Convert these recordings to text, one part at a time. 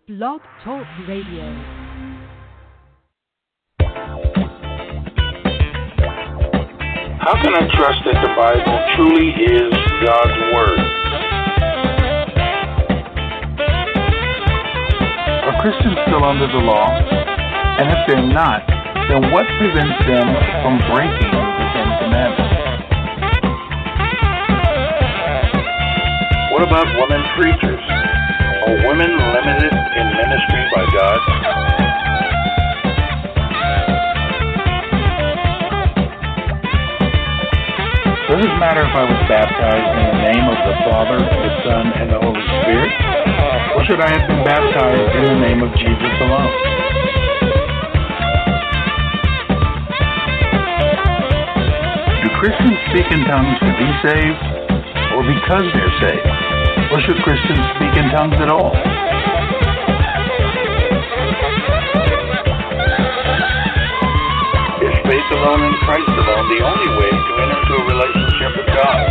Blog Talk Radio. How can I trust that the Bible truly is God's Word? Are Christians still under the law? And if they're not, then what prevents them from breaking the Ten Commandments? What about women preachers? Are women limited in ministry by God? Does it matter if I was baptized in the name of the Father, the Son, and the Holy Spirit? Or should I have been baptized in the name of Jesus alone? Do Christians speak in tongues to be saved, or because they're saved? Or should Christians speak in tongues at all? Is faith alone in Christ alone the only way to enter into a relationship with God?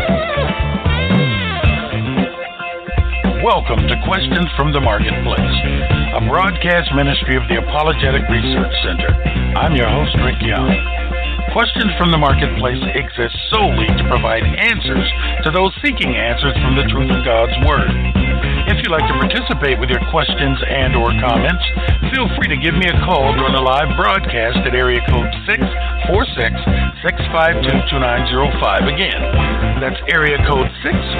Welcome to Questions from the Marketplace, a broadcast ministry of the Apologetic Research Center. I'm your host, Rick Young. Questions from the Marketplace exists solely to provide answers to those seeking answers from the truth of God's Word. If you'd like to participate with your questions and or comments, feel free to give me a call during the live broadcast at area code 646-652-2905. Again, that's area code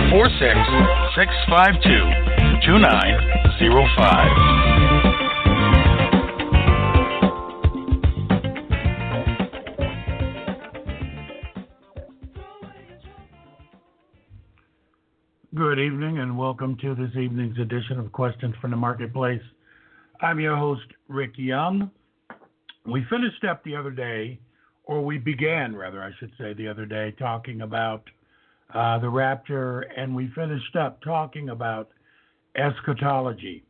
646-652-2905. Good evening and welcome to this evening's edition of Questions from the Marketplace. I'm your host, Rick Young. We finished up the other day, or we began, rather, I should say, the other day, talking about the rapture, and we finished up talking about eschatology.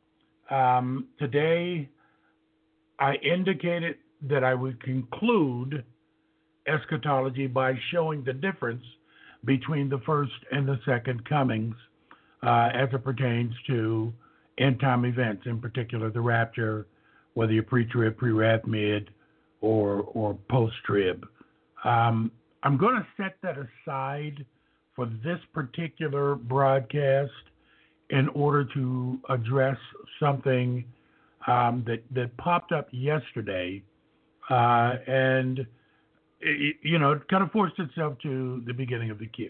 Today, I indicated that I would conclude eschatology by showing the difference between the first and the second comings as it pertains to end-time events, in particular the rapture, whether you're pre-trib, pre-wrath, mid, or post-trib. I'm going to set that aside for this particular broadcast in order to address something that popped up yesterday, and it kind of forced itself to the beginning of the queue.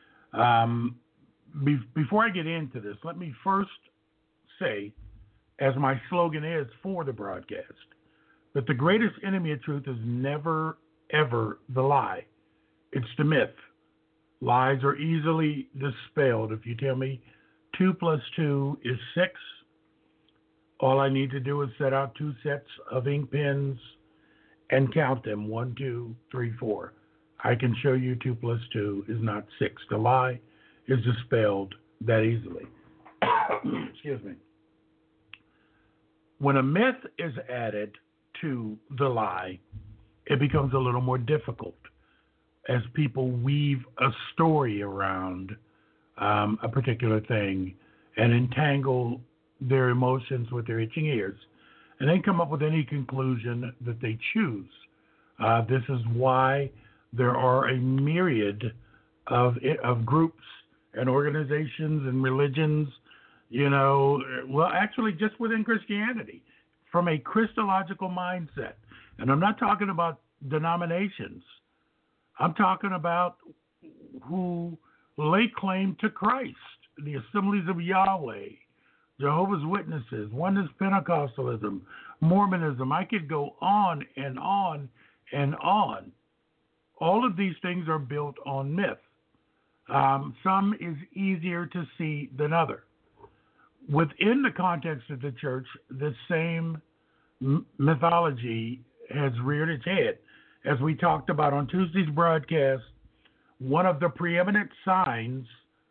Before I get into this, let me first say, as my slogan is for the broadcast, that the greatest enemy of truth is never, ever the lie. It's the myth. Lies are easily dispelled. If you tell me 2 plus 2 is 6, all I need to do is set out 2 sets of ink pens and count them, 1, 2, 3, 4. I can show you 2 plus 2 is not 6. The lie is dispelled that easily. Excuse me. When a myth is added to the lie, it becomes a little more difficult as people weave a story around a particular thing and entangle their emotions with their itching ears, and then come up with any conclusion that they choose. This is why there are a myriad of groups and organizations and religions, actually just within Christianity, from a Christological mindset. And I'm not talking about denominations. I'm talking about who lay claim to Christ, the Assemblies of Yahweh, Jehovah's Witnesses, Oneness Pentecostalism, Mormonism. I could go on and on and on. All of these things are built on myth. Some is easier to see than other. Within the context of the church, the same mythology has reared its head. As we talked about on Tuesday's broadcast, one of the preeminent signs,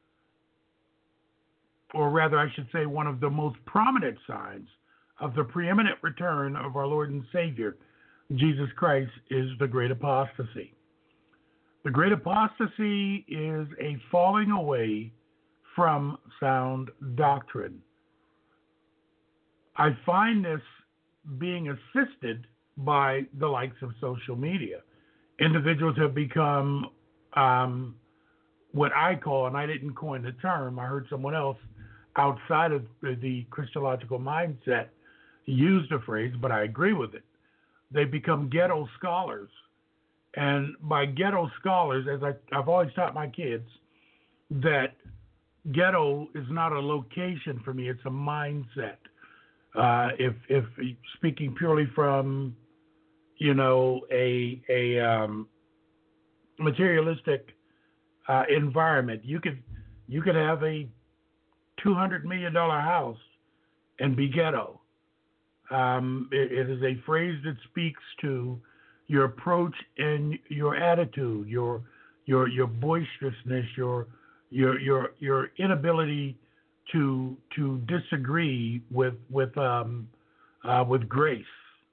or rather I should say one of the most prominent signs of the preeminent return of our Lord and Savior, Jesus Christ, is the great apostasy. The great apostasy is a falling away from sound doctrine. I find this being assisted by the likes of social media. Individuals have become what I call, and I didn't coin the term, I heard someone else outside of the Christological mindset use the phrase, but I agree with it. They become ghetto scholars. And by ghetto scholars, as I've always taught my kids, that ghetto is not a location for me, it's a mindset. If speaking purely from, a materialistic environment, you could have a $200 million house and be ghetto. It is a phrase that speaks to your approach and your attitude, your boisterousness, your inability to disagree with grace.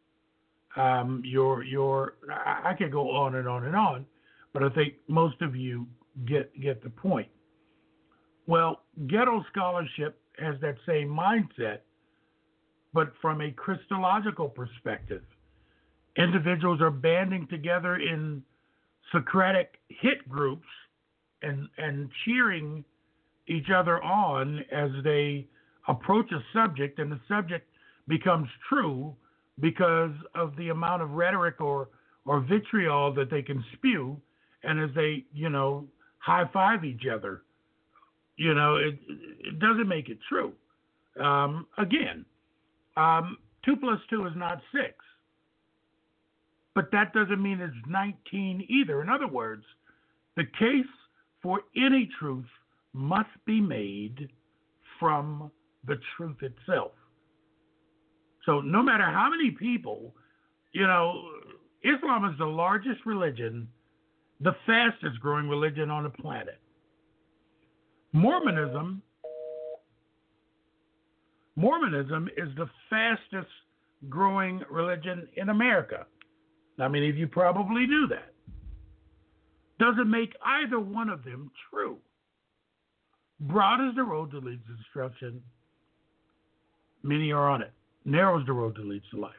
I could go on and on and on, but I think most of you get the point. Well, ghetto scholarship has that same mindset, but from a Christological perspective. Individuals are banding together in Socratic hit groups and cheering each other on as they approach a subject, and the subject becomes true because of the amount of rhetoric or vitriol that they can spew, and as they, high-five each other, it doesn't make it true. Again, 2 plus 2 is not 6. But that doesn't mean it's 19 either. In other words, the case for any truth must be made from the truth itself. So no matter how many people, Islam is the largest religion, the fastest growing religion on the planet. Mormonism is the fastest growing religion in America. Now, many of you probably knew that. Doesn't make either one of them true. Broad is the road that leads to destruction. Many are on it. Narrow is the road that leads to life.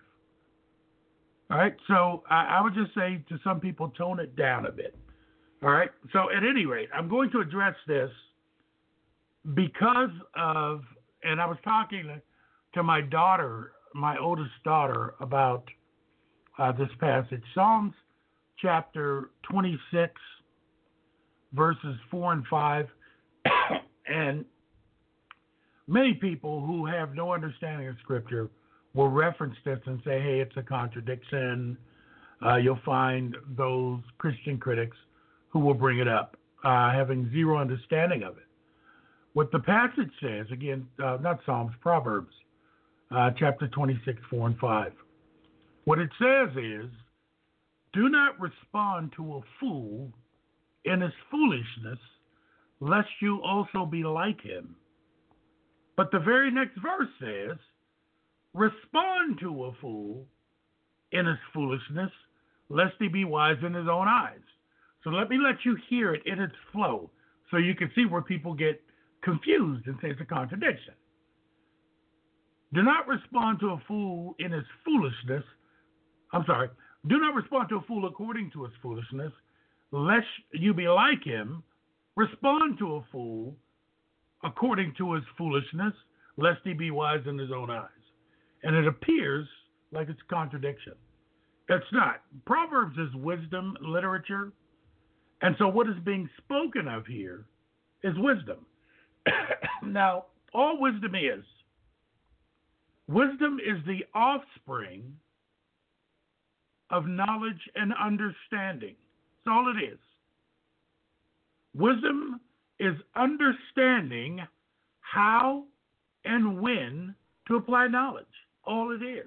All right, so I would just say to some people, tone it down a bit. All right, so at any rate, I'm going to address this because of, and I was talking to my daughter, my oldest daughter, about this passage. Psalms chapter 26, verses 4 and 5. And many people who have no understanding of Scripture will reference this and say, hey, it's a contradiction. You'll find those Christian critics who will bring it up, having zero understanding of it. What the passage says, again, not Psalms, Proverbs, chapter 26, 4 and 5. What it says is, do not respond to a fool in his foolishness, lest you also be like him. But the very next verse says, respond to a fool in his foolishness, lest he be wise in his own eyes. So let me let you hear it in its flow so you can see where people get confused and say it's a contradiction. Do not respond to a fool in his foolishness. Do not respond to a fool according to his foolishness, lest you be like him. Respond to a fool according to his foolishness, lest he be wise in his own eyes. And it appears like it's a contradiction. It's not. Proverbs is wisdom literature. And so what is being spoken of here is wisdom. Now, all wisdom is the offspring of knowledge and understanding. That's all it is. Wisdom is understanding how and when to apply knowledge. All it is.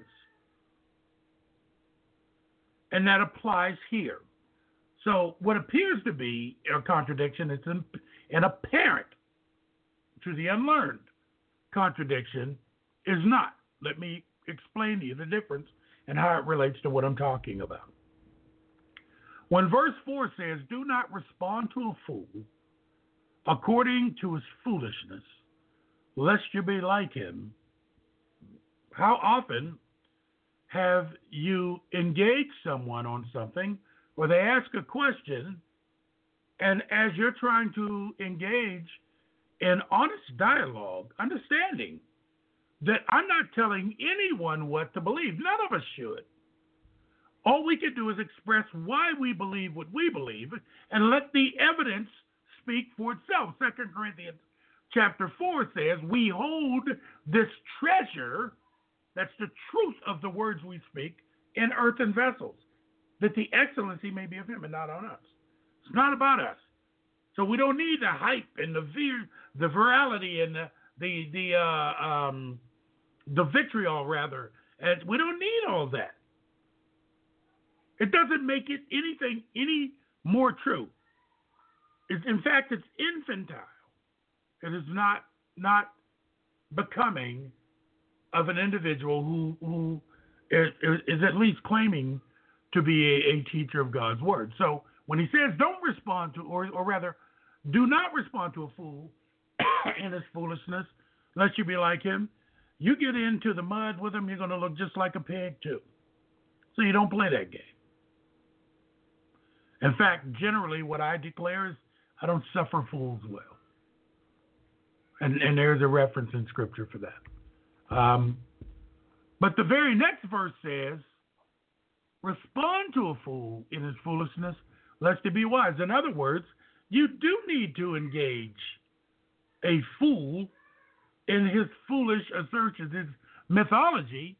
And that applies here. So what appears to be a contradiction is an apparent, to the unlearned, contradiction is not. Let me explain to you the difference and how it relates to what I'm talking about. When verse 4 says, do not respond to a fool according to his foolishness, lest you be like him. How often have you engaged someone on something, or they ask a question, and as you're trying to engage in honest dialogue, understanding that I'm not telling anyone what to believe. None of us should. All we can do is express why we believe what we believe and let the evidence speak for itself. 2 Corinthians chapter 4 says, we hold this treasure, that's the truth of the words we speak, in earthen vessels, that the excellency may be of him and not on us. It's not about us. So we don't need the hype and the virality and the vitriol, rather. And we don't need all that. It doesn't make it anything any more true. In fact, it's infantile. It is not becoming of an individual who is at least claiming to be a teacher of God's word. So when he says don't respond to, or rather, do not respond to a fool in his foolishness, lest you be like him, you get into the mud with him, you're going to look just like a pig too. So you don't play that game. In fact, generally what I declare is I don't suffer fools well. And there's a reference in Scripture for that. But the very next verse says, respond to a fool in his foolishness, lest he be wise. In other words, you do need to engage a fool in his foolish assertions, his mythology,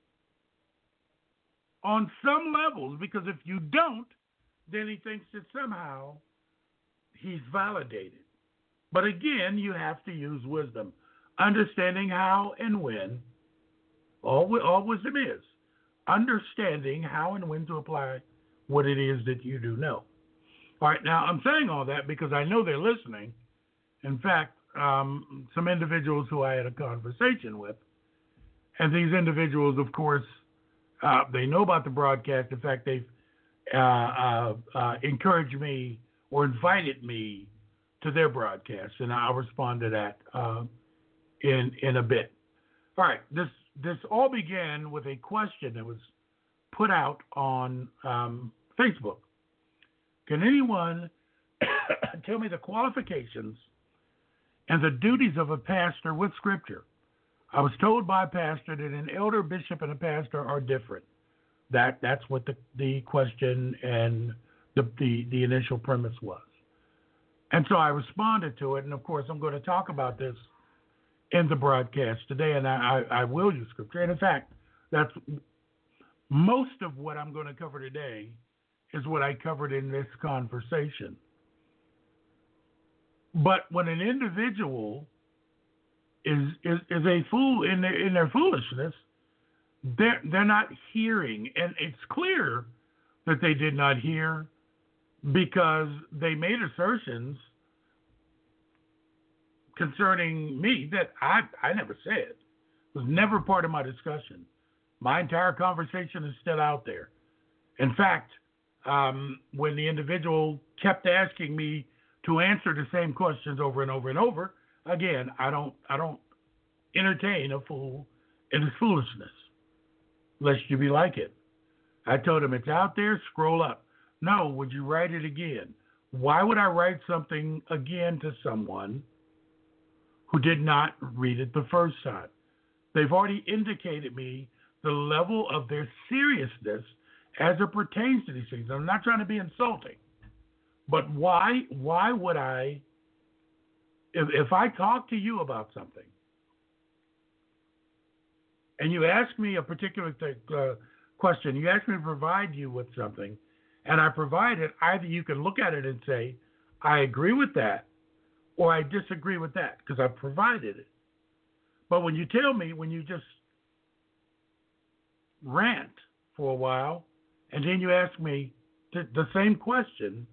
on some levels, because if you don't, then he thinks that somehow he's validated. But again, you have to use wisdom, understanding how and when. All wisdom is understanding how and when to apply what it is that you do know. All right, now I'm saying all that because I know they're listening. In fact, some individuals who I had a conversation with, and these individuals, of course, they know about the broadcast. In fact, they've encouraged me or invited me to their broadcast, and I'll respond to that in a bit. All right, this all began with a question that was put out on Facebook. Can anyone tell me the qualifications and the duties of a pastor with Scripture? I was told by a pastor that an elder, bishop, and a pastor are different. That's what the question and the initial premise was. And so I responded to it, and of course I'm going to talk about this in the broadcast today, and I will use Scripture. And in fact, that's most of what I'm going to cover today is what I covered in this conversation. But when an individual is a fool in their foolishness, they're not hearing, and it's clear that they did not hear because they made assertions concerning me that I never said. It was never part of my discussion. My entire conversation is still out there. In fact, when the individual kept asking me to answer the same questions over and over and over, again, I don't entertain a fool in his foolishness, lest you be like it. I told him it's out there, scroll up. No, would you write it again? Why would I write something again to someone who did not read it the first time? They've already indicated me the level of their seriousness as it pertains to these things. I'm not trying to be insulting, but why would I, if I talk to you about something and you ask me a particular question, you ask me to provide you with something, and I provide it, either you can look at it and say, I agree with that, or I disagree with that, because I've provided it. But when you tell me, when you just rant for a while, and then you ask me the same question,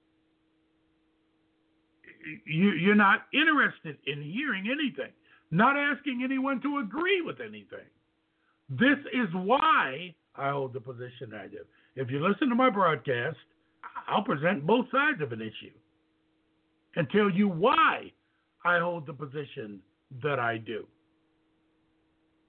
you're not interested in hearing anything, not asking anyone to agree with anything. This is why I hold the position I do. If you listen to my broadcast, I'll present both sides of an issue and tell you why I hold the position that I do.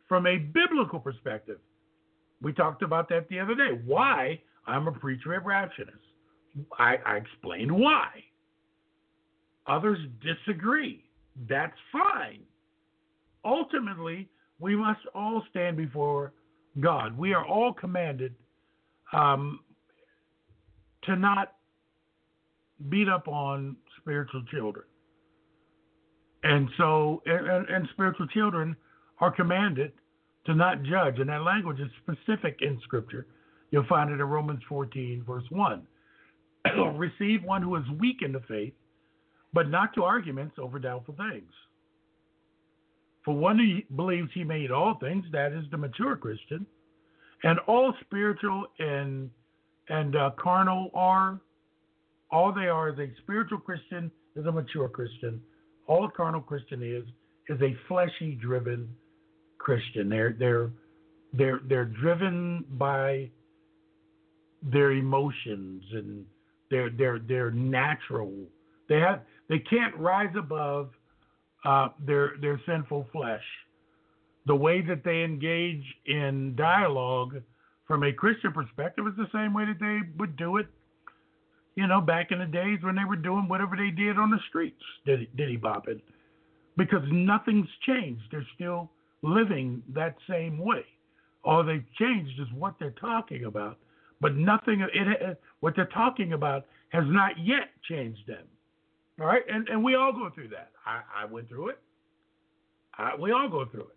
from a biblical perspective. We talked about that the other day. Why I'm a pre-tribulationist. I explained why. Others disagree. That's fine. Ultimately, we must all stand before God. We are all commanded to not beat up on spiritual children. And so, and spiritual children are commanded to not judge. And that language is specific in Scripture. You'll find it in Romans 14, verse 1. Receive one who is weak in the faith, but not to arguments over doubtful things. For one who believes he made all things, that is the mature Christian, and all spiritual and carnal are, all they are is a spiritual Christian is a mature Christian. All a carnal Christian is a fleshy driven Christian. They're driven by their emotions and they're natural. They can't rise above their sinful flesh. The way that they engage in dialogue from a Christian perspective is the same way that they would do it, back in the days when they were doing whatever they did on the streets, diddy bopping, because nothing's changed. They're still living that same way. All they've changed is what they're talking about, but what they're talking about has not yet changed them. All right, and we all go through that. I went through it. We all go through it.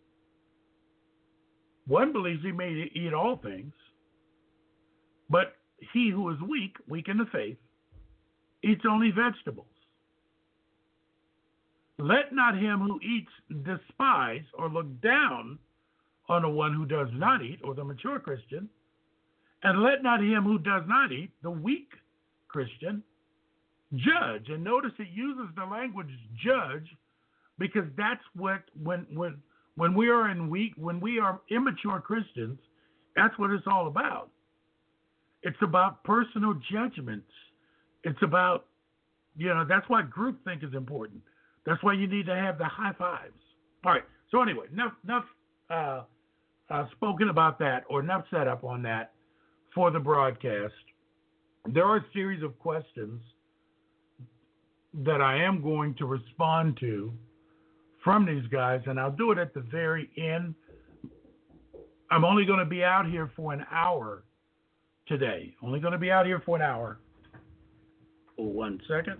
One believes he may eat all things, but he who is weak in the faith, eats only vegetables. Let not him who eats despise or look down on the one who does not eat, or the mature Christian, and let not him who does not eat, the weak Christian, judge. And notice it uses the language judge because that's what when we are immature Christians, that's what it's all about. It's about personal judgments. It's about, that's why groupthink is important. That's why you need to have the high fives. All right. So anyway, enough spoken about that, or enough set up on that for the broadcast. There are a series of questions that I am going to respond to from these guys, and I'll do it at the very end. I'm only going to be out here for an hour today. Only going to be out here for an hour. Oh, 1 second.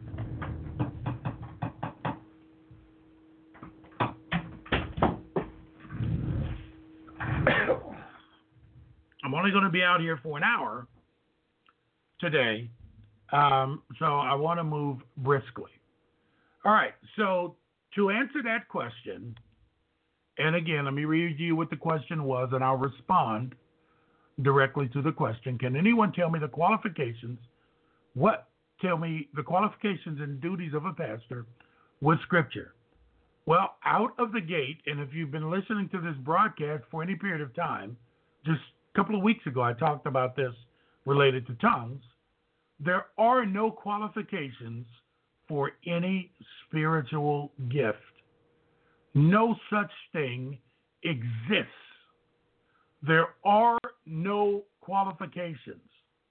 I'm only going to be out here for an hour today, so I want to move briskly. All right, so to answer that question, and again, let me read you what the question was, and I'll respond directly to the question. Can anyone tell me the qualifications? Tell me the qualifications and duties of a pastor with Scripture. Well, out of the gate, and if you've been listening to this broadcast for any period of time, just a couple of weeks ago I talked about this related to tongues. There are no qualifications for any spiritual gift. No such thing exists. There are no qualifications.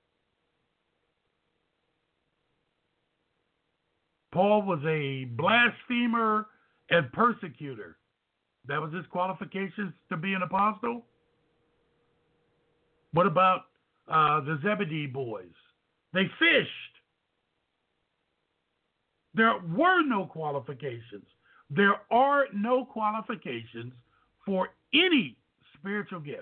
Paul was a blasphemer and persecutor. That was his qualifications to be an apostle. What about the Zebedee boys? They fished. There were no qualifications. There are no qualifications for any spiritual gift.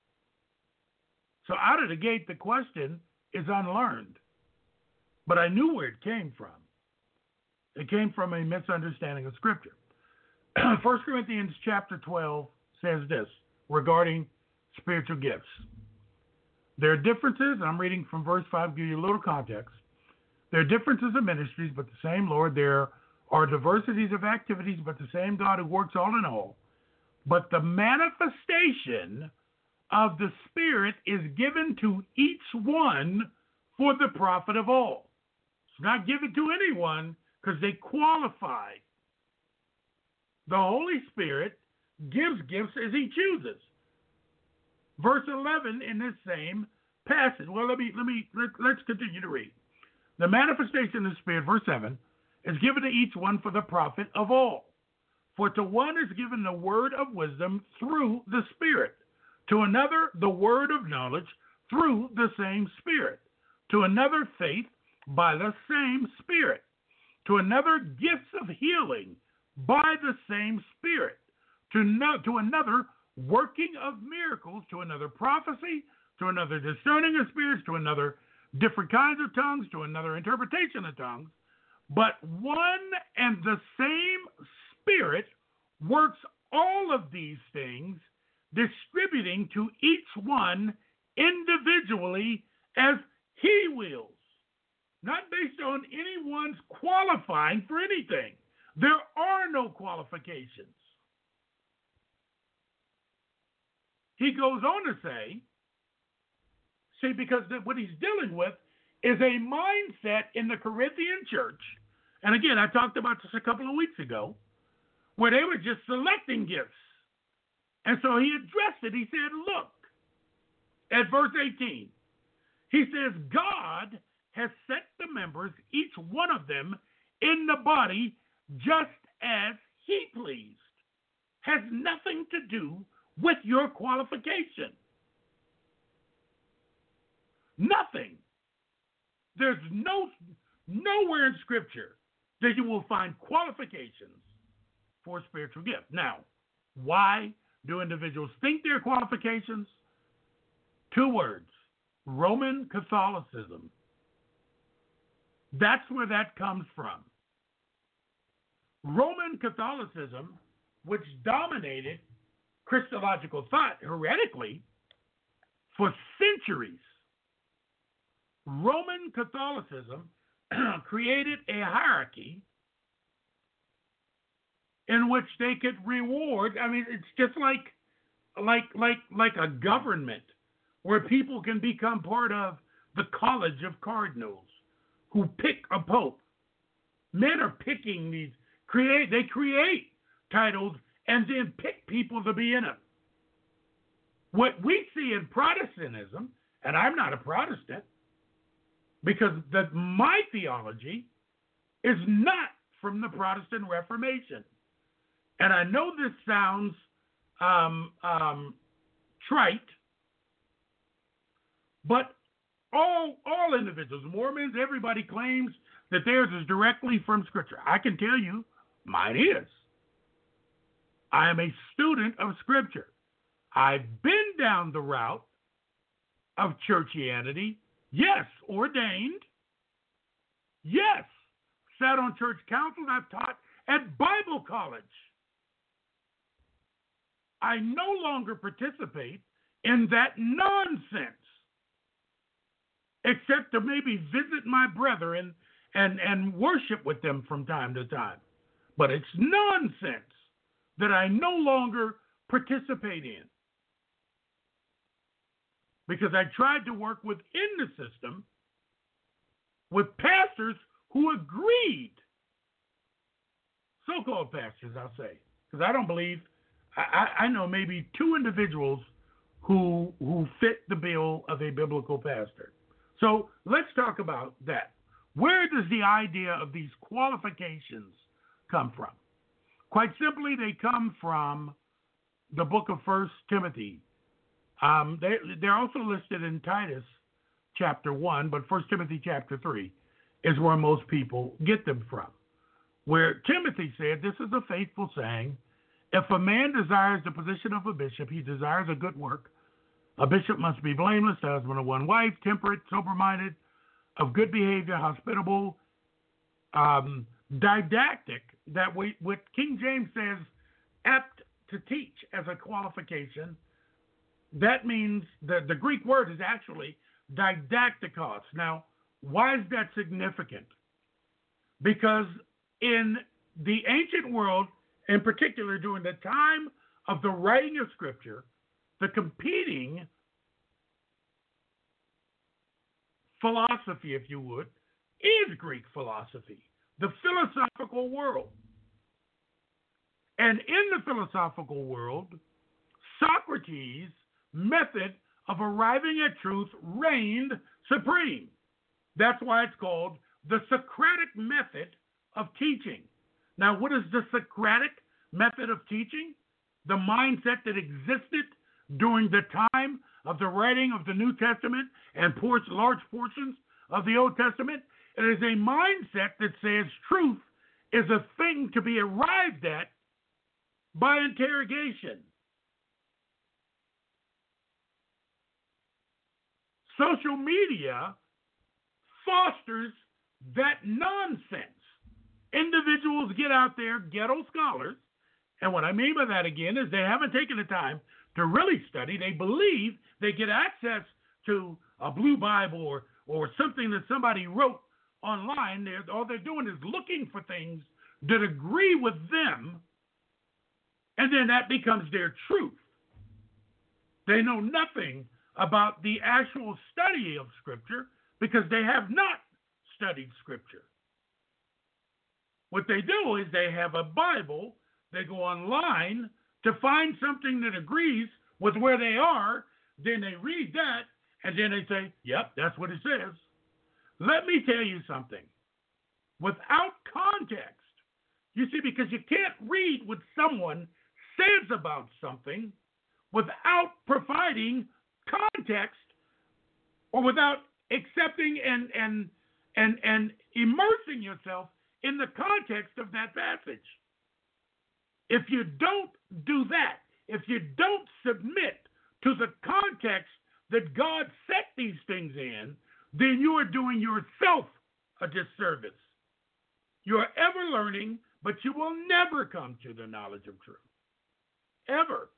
So out of the gate, the question is unlearned. But I knew where it came from. It came from a misunderstanding of Scripture. 1 Corinthians chapter 12 says this regarding spiritual gifts. There are differences, and I'm reading from verse 5 to give you a little context. There are differences of ministries, but the same Lord. There are diversities of activities, but the same God who works all in all. But the manifestation of the Spirit is given to each one for the profit of all. It's not given to anyone because they qualify. The Holy Spirit gives gifts as he chooses. Verse 11 in this same passage. Well, let's continue to read. The manifestation of the Spirit, verse 7, is given to each one for the profit of all. For to one is given the word of wisdom through the Spirit, to another the word of knowledge through the same Spirit, to another faith by the same Spirit, to another gifts of healing by the same Spirit, to another working of miracles, to another prophecy, to another discerning of spirits, to another different kinds of tongues, to another interpretation of tongues. But one and the same Spirit works all of these things, distributing to each one individually as he wills, not based on anyone's qualifying for anything. There are no qualifications. He goes on to say, because what he's dealing with is a mindset in the Corinthian church, and again, I talked about this a couple of weeks ago, where they were just selecting gifts. And so he addressed it. He said, look, at verse 18, he says, God has set the members, each one of them, in the body just as he pleased. Has nothing to do with your qualification. Nothing. There's nowhere in Scripture that you will find qualifications for spiritual gift. Now, why do individuals think they're qualifications? 2 words: Roman Catholicism. That's where that comes from. Roman Catholicism, which dominated Christological thought heretically for centuries. Roman Catholicism created a hierarchy in which they could reward. I mean, it's just like a government where people can become part of the College of Cardinals who pick a pope. Men are picking these, they create titles and then pick people to be in them. What we see in Protestantism, and I'm not a Protestant, because my theology is not from the Protestant Reformation. And I know this sounds trite, but all individuals, Mormons, everybody claims that theirs is directly from Scripture. I can tell you, mine is. I am a student of Scripture. I've been down the route of churchianity. Yes, ordained. Yes, sat on church council. I've taught at Bible college. I no longer participate in that nonsense, except to maybe visit my brethren and worship with them from time to time. But it's nonsense that I no longer participate in, because I tried to work within the system with pastors who agreed, so-called pastors, I'll say, because I don't believe, I know maybe 2 individuals who fit the bill of a biblical pastor. So let's talk about that. Where does the idea of these qualifications come from? Quite simply, they come from the book of 1 Timothy. They're also listed in Titus chapter 1, but 1 Timothy chapter 3 is where most people get them from. Where Timothy said, this is a faithful saying, if a man desires the position of a bishop, he desires a good work. A bishop must be blameless, the husband of one wife, temperate, sober-minded, of good behavior, hospitable, didactic, that what King James says, apt to teach as a qualification. That means the Greek word is actually didactikos. Now, why is that significant? Because in the ancient world, in particular during the time of the writing of Scripture, the competing philosophy, if you would, is Greek philosophy, the philosophical world. And in the philosophical world, Socrates' method of arriving at truth reigned supreme. That's why it's called the Socratic method of teaching. Now, what is the Socratic method of teaching? The mindset that existed during the time of the writing of the New Testament and large portions of the Old Testament. It is a mindset that says truth is a thing to be arrived at by interrogation. Social media fosters that nonsense. Individuals get out there, ghetto scholars, and what I mean by that again is they haven't taken the time to really study. They believe they get access to a blue Bible or something that somebody wrote online. All they're doing is looking for things that agree with them, and then that becomes their truth. They know nothing about the actual study of Scripture because they have not studied Scripture. What they do is they have a Bible, they go online to find something that agrees with where they are, then they read that, and then they say, yep, that's what it says. Let me tell you something. Without context, you see, because you can't read what someone says about something without providing context or without accepting and immersing yourself in the context of that passage. If you don't do that, if you don't submit to the context that God set these things in, then you are doing yourself a disservice. You are ever learning, but you will never come to the knowledge of truth. Ever.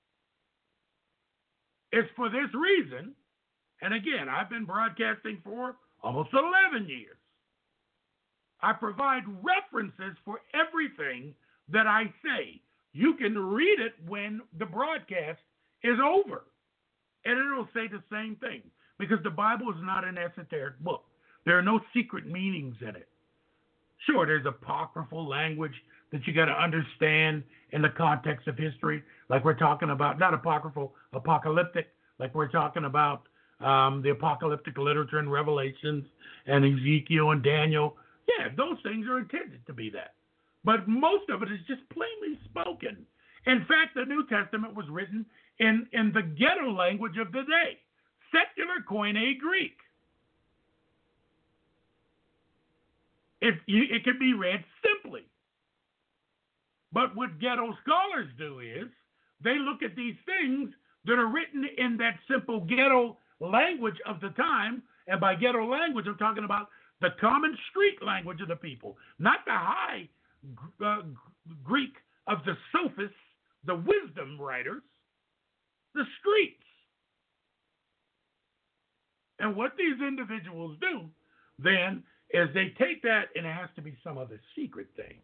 It's for this reason, and again, I've been broadcasting for almost 11 years. I provide references for everything that I say. You can read it when the broadcast is over, and it'll say the same thing, because the Bible is not an esoteric book. There are no secret meanings in it. Sure, there's apocryphal language that you got to understand in the context of history, like we're talking about, not apocryphal, apocalyptic, like we're talking about the apocalyptic literature in Revelations and Ezekiel and Daniel. Yeah, those things are intended to be that. But most of it is just plainly spoken. In fact, the New Testament was written in the ghetto language of the day, secular Koine Greek. It can be read simply. But what ghetto scholars do is they look at these things that are written in that simple ghetto language of the time, and by ghetto language, I'm talking about the common street language of the people, not the high Greek of the sophists, the wisdom writers, the streets. And what these individuals do then is they take that, and it has to be some other secret thing.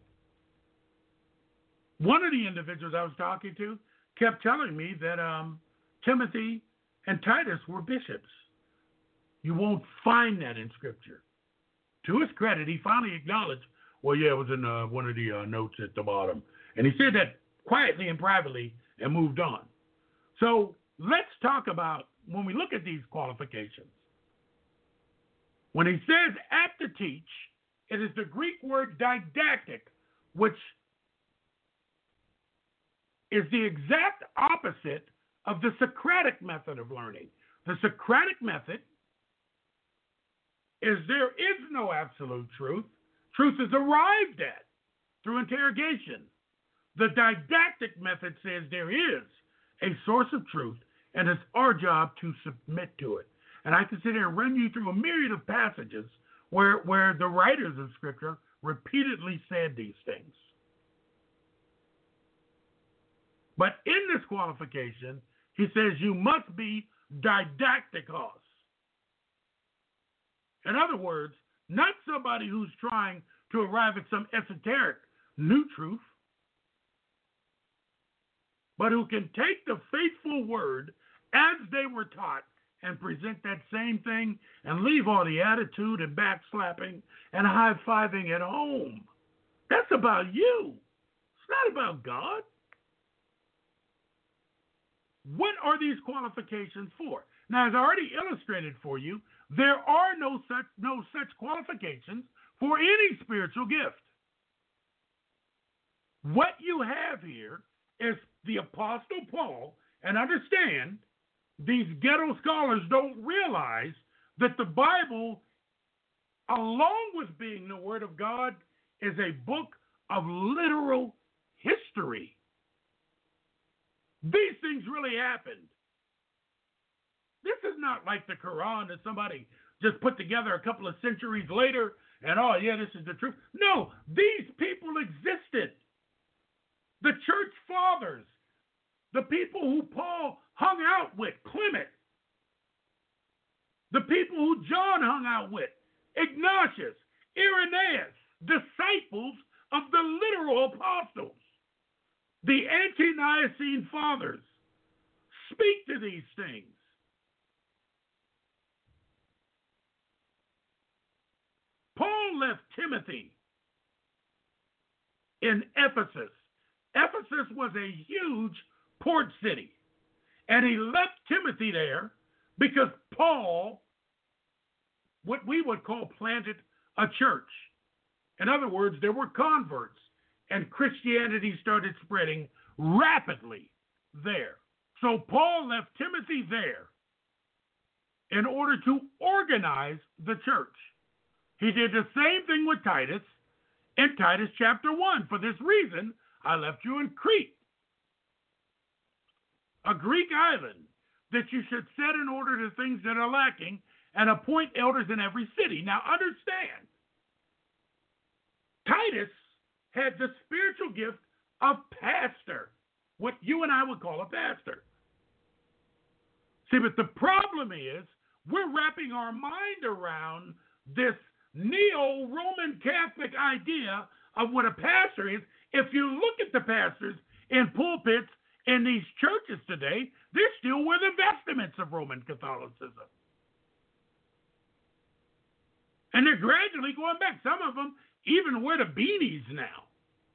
One of the individuals I was talking to kept telling me that Timothy and Titus were bishops. You won't find that in Scripture. To his credit, he finally acknowledged, well, yeah, it was in one of the notes at the bottom. And he said that quietly and privately and moved on. So let's talk about, when we look at these qualifications, when he says apt to teach, it is the Greek word didactic, which is the exact opposite of the Socratic method of learning. The Socratic method is there is no absolute truth. Truth is arrived at through interrogation. The didactic method says there is a source of truth, and it's our job to submit to it. And I can sit here and run you through a myriad of passages where the writers of Scripture repeatedly said these things. But in this qualification, he says you must be didactikos. In other words, not somebody who's trying to arrive at some esoteric new truth, but who can take the faithful word as they were taught and present that same thing and leave all the attitude and backslapping and high-fiving at home. That's about you. It's not about God. What are these qualifications for? Now, as I already illustrated for you, there are no such qualifications for any spiritual gift. What you have here is the Apostle Paul, and understand, these ghetto scholars don't realize that the Bible, along with being the Word of God, is a book of literal history. These things really happened. This is not like the Quran that somebody just put together a couple of centuries later and, oh, yeah, this is the truth. No, these people existed. The church fathers, the people who Paul hung out with, Clement, the people who John hung out with, Ignatius, Irenaeus, disciples of the literal apostles, the ante-Nicene fathers, speak to these things. Paul left Timothy in Ephesus. Ephesus was a huge port city, and he left Timothy there because Paul, what we would call, planted a church. In other words, there were converts, and Christianity started spreading rapidly there. So Paul left Timothy there in order to organize the church. He did the same thing with Titus in Titus chapter 1. For this reason, I left you in Crete, a Greek island, that you should set in order the things that are lacking and appoint elders in every city. Now understand, Titus had the spiritual gift of pastor, what you and I would call a pastor. See, but the problem is we're wrapping our mind around this neo-Roman Catholic idea of what a pastor is. If you look at the pastors in pulpits in these churches today, they're still wearing the vestments of Roman Catholicism. And they're gradually going back. Some of them even wear the beanies now.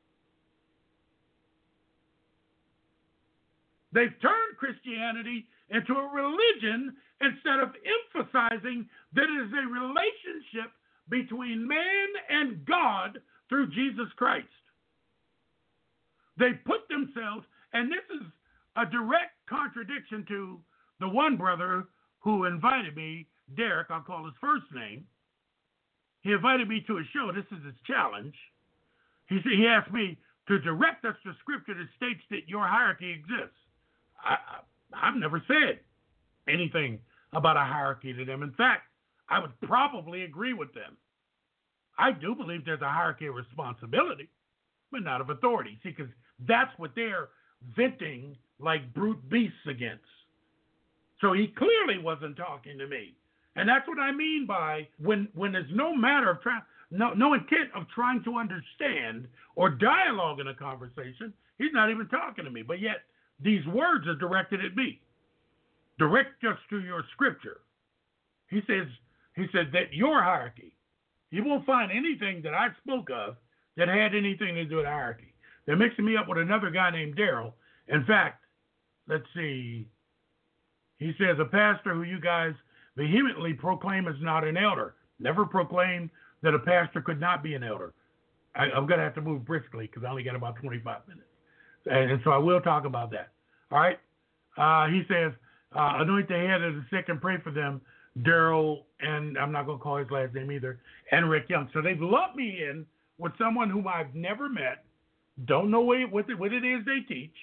They've turned Christianity into a religion instead of emphasizing that it is a relationship between man and God through Jesus Christ. They put themselves, and this is a direct contradiction to the one brother who invited me, Derek, I'll call his first name. He invited me to a show. This is his challenge. He asked me to direct us to scripture that states that your hierarchy exists. I've never said anything about a hierarchy to them. In fact, I would probably agree with them. I do believe there's a hierarchy of responsibility, but not of authority. See, because that's what they're venting like brute beasts against. So he clearly wasn't talking to me. And that's what I mean by when there's no matter of no intent of trying to understand or dialogue in a conversation, he's not even talking to me. But yet these words are directed at me. Direct us to your scripture. He said that your hierarchy, you won't find anything that I spoke of that had anything to do with hierarchy. They're mixing me up with another guy named Daryl. In fact, let's see. He says a pastor who you guys vehemently proclaim is not an elder. Never proclaimed that a pastor could not be an elder. I'm going to have to move briskly because I only got about 25 minutes. And so I will talk about that. All right. He says, anoint the head of the sick and pray for them, Daryl, and I'm not going to call his last name either, and Rick Young. So they've lumped me in with someone whom I've never met, don't know what it is they teach.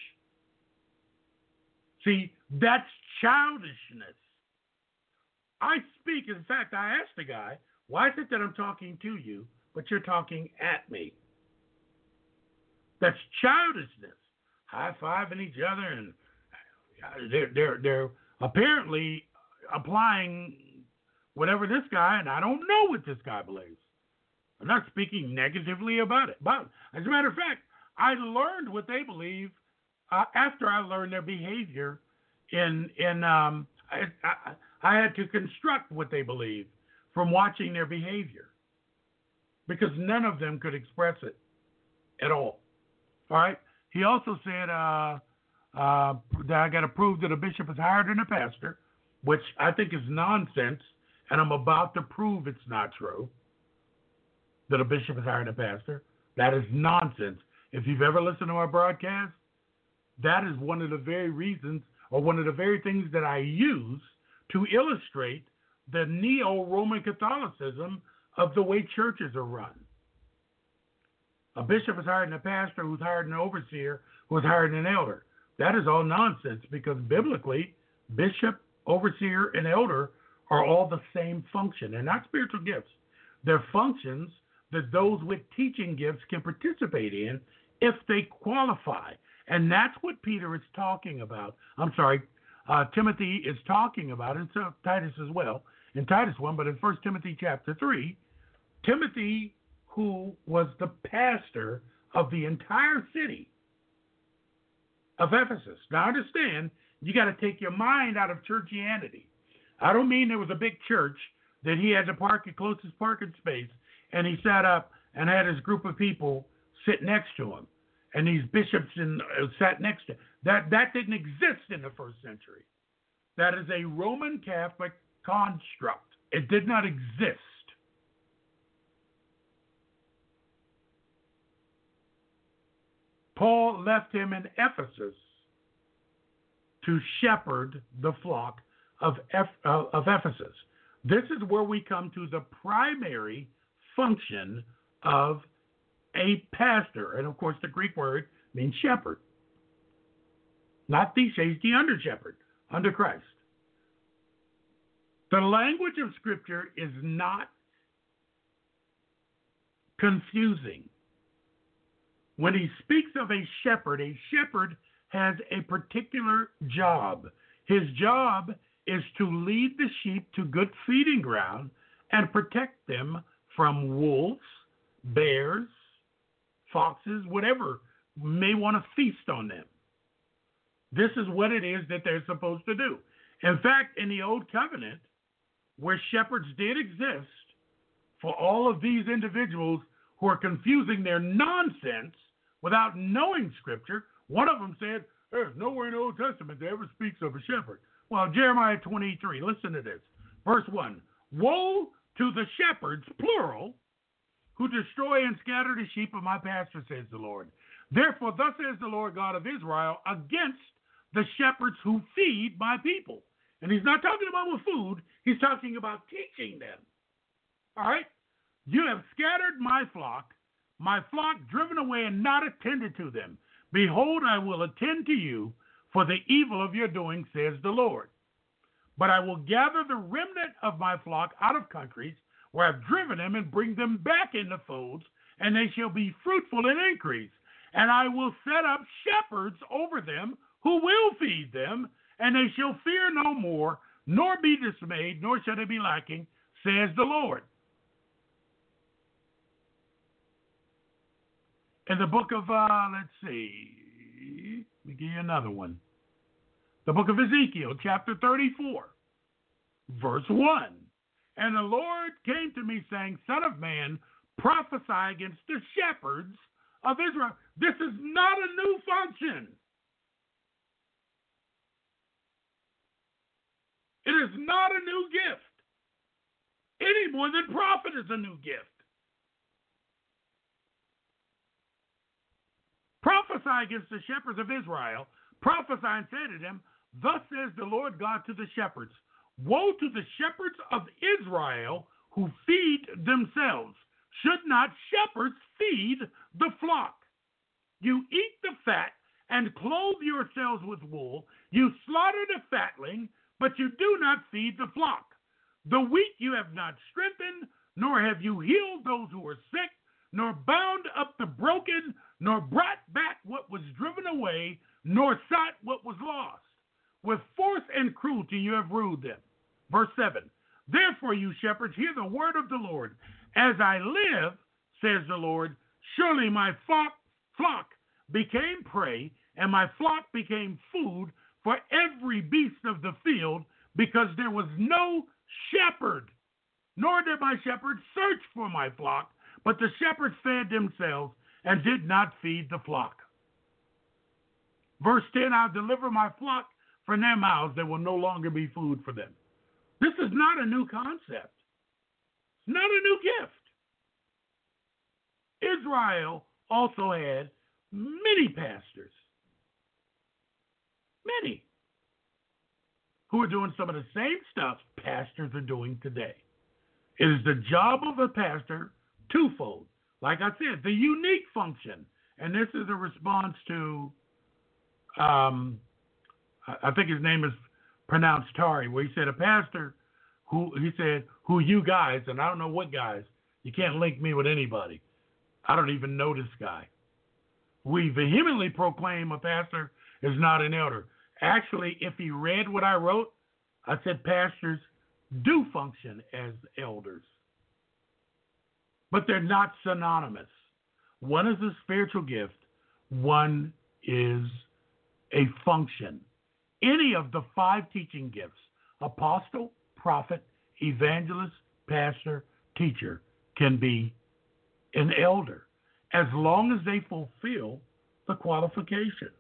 See, that's childishness. I speak, in fact, I asked the guy, why is it that I'm talking to you, but you're talking at me? That's childishness. High-fiving each other, and they're apparently applying whatever this guy, and I don't know what this guy believes. I'm not speaking negatively about it. But as a matter of fact, I learned what they believe after I learned their behavior. I had to construct what they believe from watching their behavior because none of them could express it at all. All right. He also said that I got to prove that a bishop is higher than a pastor, which I think is nonsense, and I'm about to prove it's not true, that a bishop is higher than a pastor. That is nonsense. If you've ever listened to our broadcast, that is one of the very reasons, or one of the very things that I use to illustrate the neo-Roman Catholicism of the way churches are run. A bishop is higher than a pastor, who's higher than an overseer, who's higher than an elder. That is all nonsense, because biblically, bishop, overseer, and elder are all the same function. They're not spiritual gifts. They're functions that those with teaching gifts can participate in if they qualify. And that's what Peter is talking about. Timothy is talking about, and so Titus as well, in Titus 1, but in 1 Timothy chapter 3, Timothy, who was the pastor of the entire city of Ephesus. Now understand, you got to take your mind out of churchianity. I don't mean there was a big church that he had the closest parking space, and he sat up and had his group of people sit next to him, and these bishops sat next to him. That didn't exist in the first century. That is a Roman Catholic construct. It did not exist. Paul left him in Ephesus to shepherd the flock of Ephesus. This is where we come to the primary function of a pastor. And of course, the Greek word means shepherd. Not the under shepherd, under Christ. The language of Scripture is not confusing. When he speaks of a shepherd has a particular job. His job is to lead the sheep to good feeding ground and protect them from wolves, bears, foxes, whatever may want to feast on them. This is what it is that they're supposed to do. In fact, in the Old Covenant, where shepherds did exist, for all of these individuals who are confusing their nonsense without knowing Scripture, one of them said, there's nowhere in the Old Testament that ever speaks of a shepherd. Well, Jeremiah 23, listen to this. Verse 1, woe to the shepherds, plural, who destroy and scatter the sheep of my pasture, says the Lord. Therefore, thus says the Lord God of Israel, against the shepherds who feed my people. And he's not talking about with food, he's talking about teaching them. All right? You have scattered my flock driven away and not attended to them. Behold, I will attend to you for the evil of your doing, says the Lord. But I will gather the remnant of my flock out of countries where I've driven them and bring them back into folds, and they shall be fruitful and increase. And I will set up shepherds over them who will feed them, and they shall fear no more, nor be dismayed, nor shall they be lacking, says the Lord. In the book of, let me give you another one. The book of Ezekiel, chapter 34, verse 1. And the Lord came to me saying, Son of man, prophesy against the shepherds of Israel. This is not a new function. It is not a new gift. Any more than prophet is a new gift. Prophesy against the shepherds of Israel. Prophesy and say to them, Thus says the Lord God to the shepherds, Woe to the shepherds of Israel who feed themselves. Should not shepherds feed the flock? You eat the fat and clothe yourselves with wool. You slaughter the fatling, but you do not feed the flock. The weak you have not strengthened, nor have you healed those who are sick, nor bound up the broken, nor brought back what was driven away, nor sought what was lost. With force and cruelty you have ruled them. Verse 7, Therefore, you shepherds, hear the word of the Lord. As I live, says the Lord, surely my flock became prey, and my flock became food for every beast of the field, because there was no shepherd, nor did my shepherds search for my flock, but the shepherds fed themselves and did not feed the flock. Verse 10, I'll deliver my flock from their mouths. There will no longer be food for them. This is not a new concept. It's not a new gift. Israel also had many pastors, many, who are doing some of the same stuff pastors are doing today. It is the job of a pastor twofold. Like I said, the unique function, and this is a response to, I think his name is pronounced Tari, where he said a pastor who you guys, and I don't know what guys, you can't link me with anybody. I don't even know this guy. We vehemently proclaim a pastor is not an elder. Actually, if he read what I wrote, I said pastors do function as elders. But they're not synonymous. One is a spiritual gift. One is a function. Any of the 5 teaching gifts, apostle, prophet, evangelist, pastor, teacher, can be an elder, as long as they fulfill the qualifications.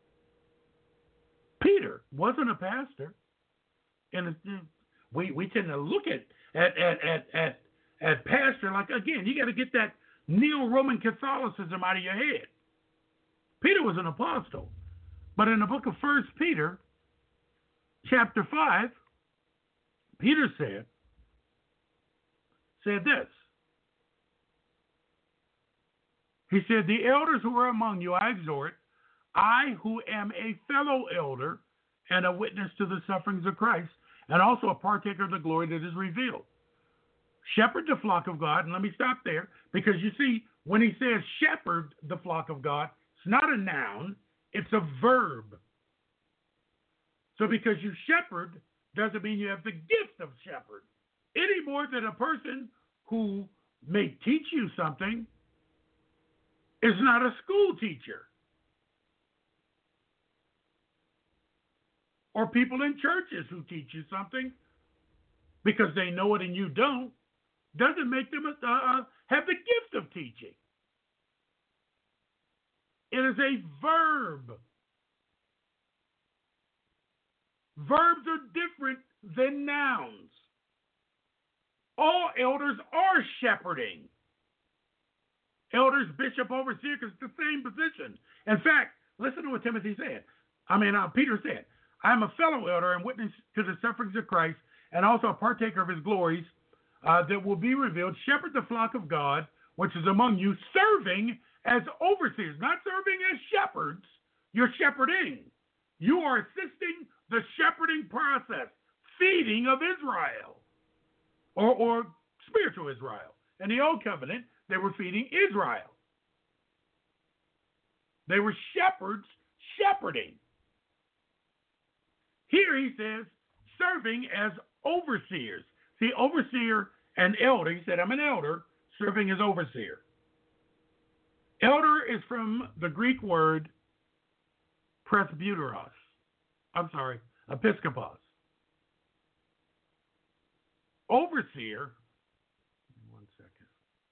Peter wasn't a pastor, and we tend to look at pastor like, again, you got to get that Neo-Roman Catholicism out of your head. Peter was an apostle, but in the book of 1 Peter, chapter 5, Peter said this. He said, the elders who are among you, I exhort, I who am a fellow elder and a witness to the sufferings of Christ, and also a partaker of the glory that is revealed. Shepherd the flock of God, and let me stop there, because you see, when he says shepherd the flock of God, it's not a noun, it's a verb. So because you shepherd doesn't mean you have the gift of shepherd, any more than a person who may teach you something is not a school teacher. Or people in churches who teach you something because they know it and you don't, doesn't make them have the gift of teaching. It is a verb. Verbs are different than nouns. All elders are shepherding. Elders, bishop, overseer, because it's the same position. In fact, listen to what Peter said. I am a fellow elder and witness to the sufferings of Christ, and also a partaker of his glories that will be revealed. Shepherd the flock of God, which is among you, serving as overseers, not serving as shepherds. You're shepherding. You are assisting the shepherding process, feeding of Israel, or spiritual Israel. In the Old Covenant, they were feeding Israel. They were shepherds shepherding. Here he says, serving as overseers. See, overseer and elder, he said, I'm an elder, serving as overseer. Elder is from the Greek word episkopos. Overseer, one second.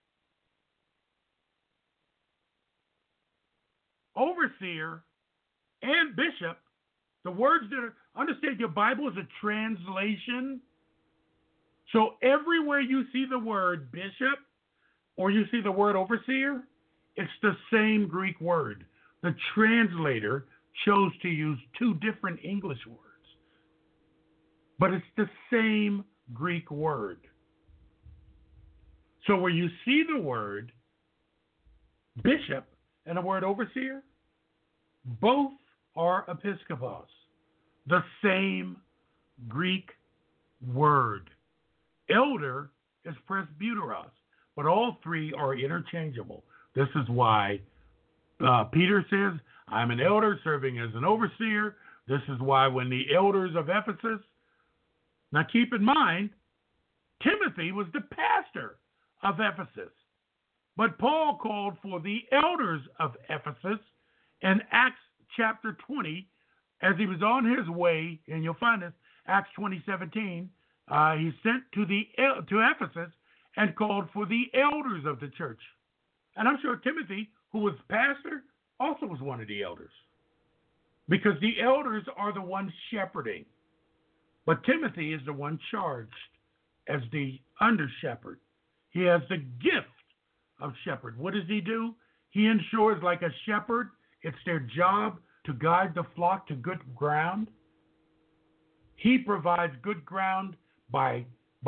Overseer and bishop, the words that are, understand your Bible is a translation. So everywhere you see the word bishop or you see the word overseer, it's the same Greek word. The translator chose to use 2 different English words, but it's the same Greek word. So where you see the word bishop and the word overseer, both are episkopos, the same Greek word. Elder is presbyteros, but all 3 are interchangeable. This is why Peter says, I'm an elder serving as an overseer. This is why when the elders of Ephesus, now keep in mind, Timothy was the pastor of Ephesus, but Paul called for the elders of Ephesus in Acts chapter 20, as he was on his way, and you'll find this, Acts 20:17, he sent to Ephesus and called for the elders of the church. And I'm sure Timothy, who was pastor, also was one of the elders. because the elders are the ones shepherding. But Timothy is the one charged as the under shepherd. He has the gift of shepherd. What does he do? He ensures, like a shepherd, it's their job to guide the flock to good ground. He provides good ground by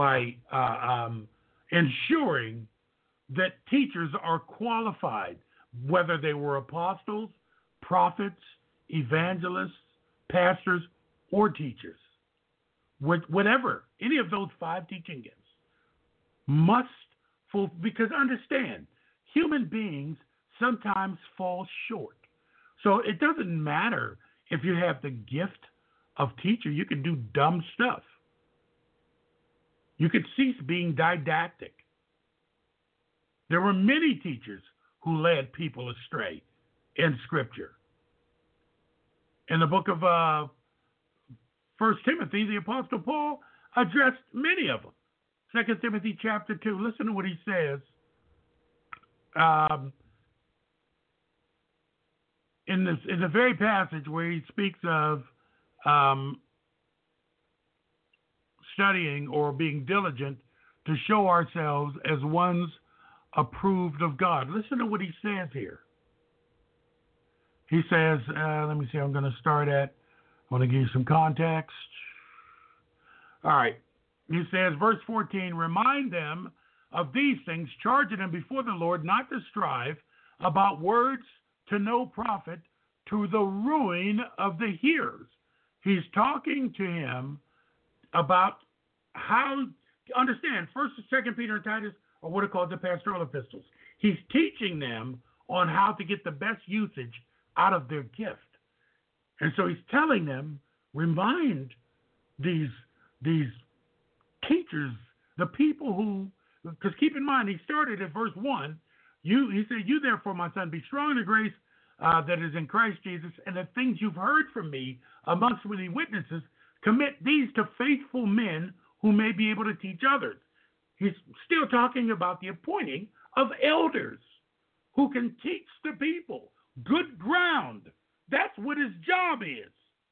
ensuring that teachers are qualified, whether they were apostles, prophets, evangelists, pastors, or teachers. Whatever, any of those 5 teaching gifts must fulfill, because understand, human beings sometimes fall short. So it doesn't matter if you have the gift of teacher, you can do dumb stuff. You could cease being didactic. There were many teachers who led people astray in Scripture. In the book of 1 Timothy, the Apostle Paul addressed many of them. 2 Timothy chapter 2, listen to what he says. In the very passage where he speaks of studying or being diligent to show ourselves as ones approved of God. Listen to what he says here. He says, let me see, I'm going to start at, I want to give you some context. All right. He says, verse 14, remind them of these things, charging them before the Lord not to strive about words to no profit, to the ruin of the hearers. He's talking to him about how, understand, 1st and 2nd Peter and Titus are what are called the pastoral epistles. He's teaching them on how to get the best usage out of their gift. And so he's telling them, remind these teachers, the people who, because keep in mind, he started at verse 1. He said, you therefore, my son, be strong in the grace that is in Christ Jesus, and the things you've heard from me amongst many witnesses, commit these to faithful men who may be able to teach others. He's still talking about the appointing of elders who can teach the people. Good ground. That's what his job is.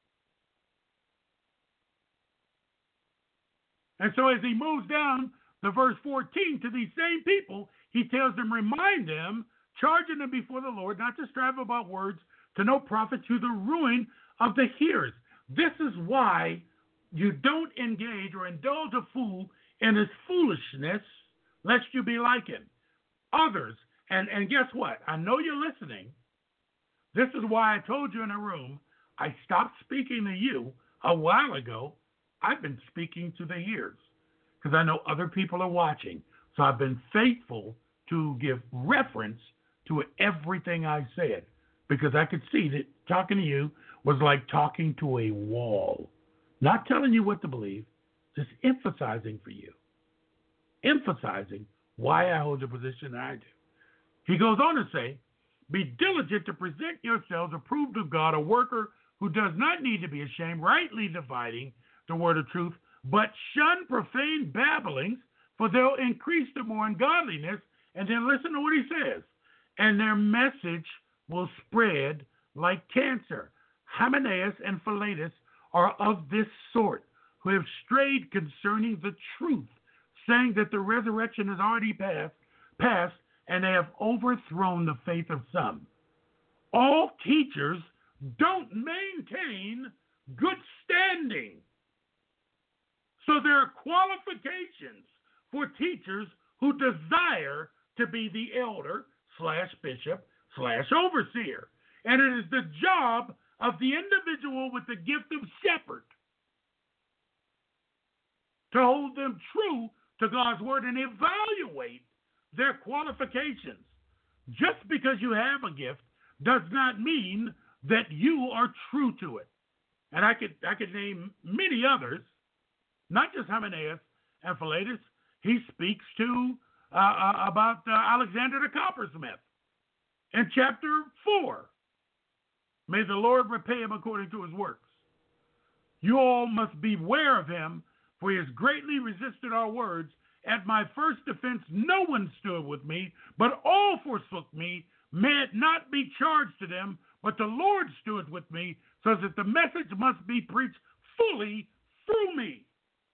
And so as he moves down to verse 14 to these same people, he tells them, remind them, charging them before the Lord, not to strive about words to no profit, to the ruin of the hearers. This is why you don't engage or indulge a fool in his foolishness, lest you be like him. Others, and guess what? I know you're listening. This is why I told you in a room, I stopped speaking to you a while ago. I've been speaking to the hearers because I know other people are watching. So I've been faithful to give reference to everything I said because I could see that talking to you was like talking to a wall. Not telling you what to believe, just emphasizing for you. Emphasizing why I hold the position I do. He goes on to say, be diligent to present yourselves approved of God, a worker who does not need to be ashamed, rightly dividing the word of truth, but shun profane babblings, for they'll increase the more ungodliness. And then listen to what he says. And their message will spread like cancer. Hymenaeus and Philetus are of this sort, who have strayed concerning the truth, saying that the resurrection has already passed, and they have overthrown the faith of some. All teachers don't maintain good standing. So there are qualifications for teachers who desire to be the elder / bishop / overseer. And it is the job of the individual with the gift of shepherd to hold them true to God's word and evaluate their qualifications. Just because you have a gift does not mean that you are true to it. And I could name many others, not just Hymenaeus and Philetus. He speaks to about Alexander the coppersmith in chapter 4. May the Lord repay him according to his works. You all must beware of him, for he has greatly resisted our words. At my first defense, no one stood with me, but all forsook me. May it not be charged to them, but the Lord stood with me, so that the message must be preached fully through me.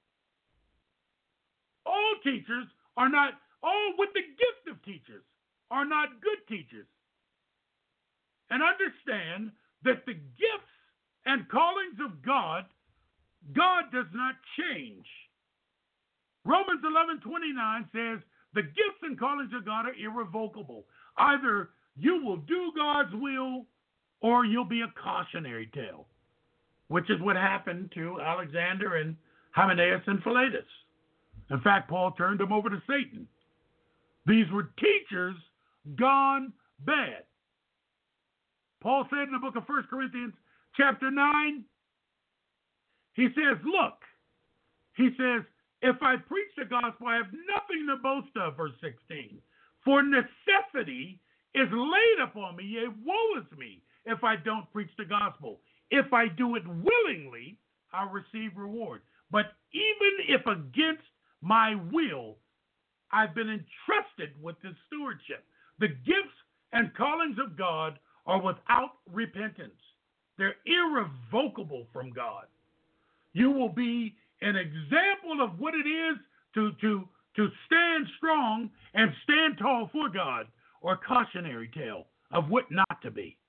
All teachers are not, all with the gift of teachers are not good teachers. And understand that the gifts and callings of God does not change. Romans 11:29 says, the gifts and callings of God are irrevocable. Either you will do God's will or you'll be a cautionary tale, which is what happened to Alexander and Hymenaeus and Philetus. In fact, Paul turned them over to Satan. These were teachers gone bad. Paul said in the book of 1 Corinthians chapter 9, he says, look, he says, if I preach the gospel, I have nothing to boast of, verse 16. For necessity is laid upon me, yea, woe is me, if I don't preach the gospel. If I do it willingly, I'll receive reward. But even if against my will, I've been entrusted with this stewardship. The gifts and callings of God are without repentance. They're irrevocable from God. You will be an example of what it is to stand strong and stand tall for God, or cautionary tale of what not to be.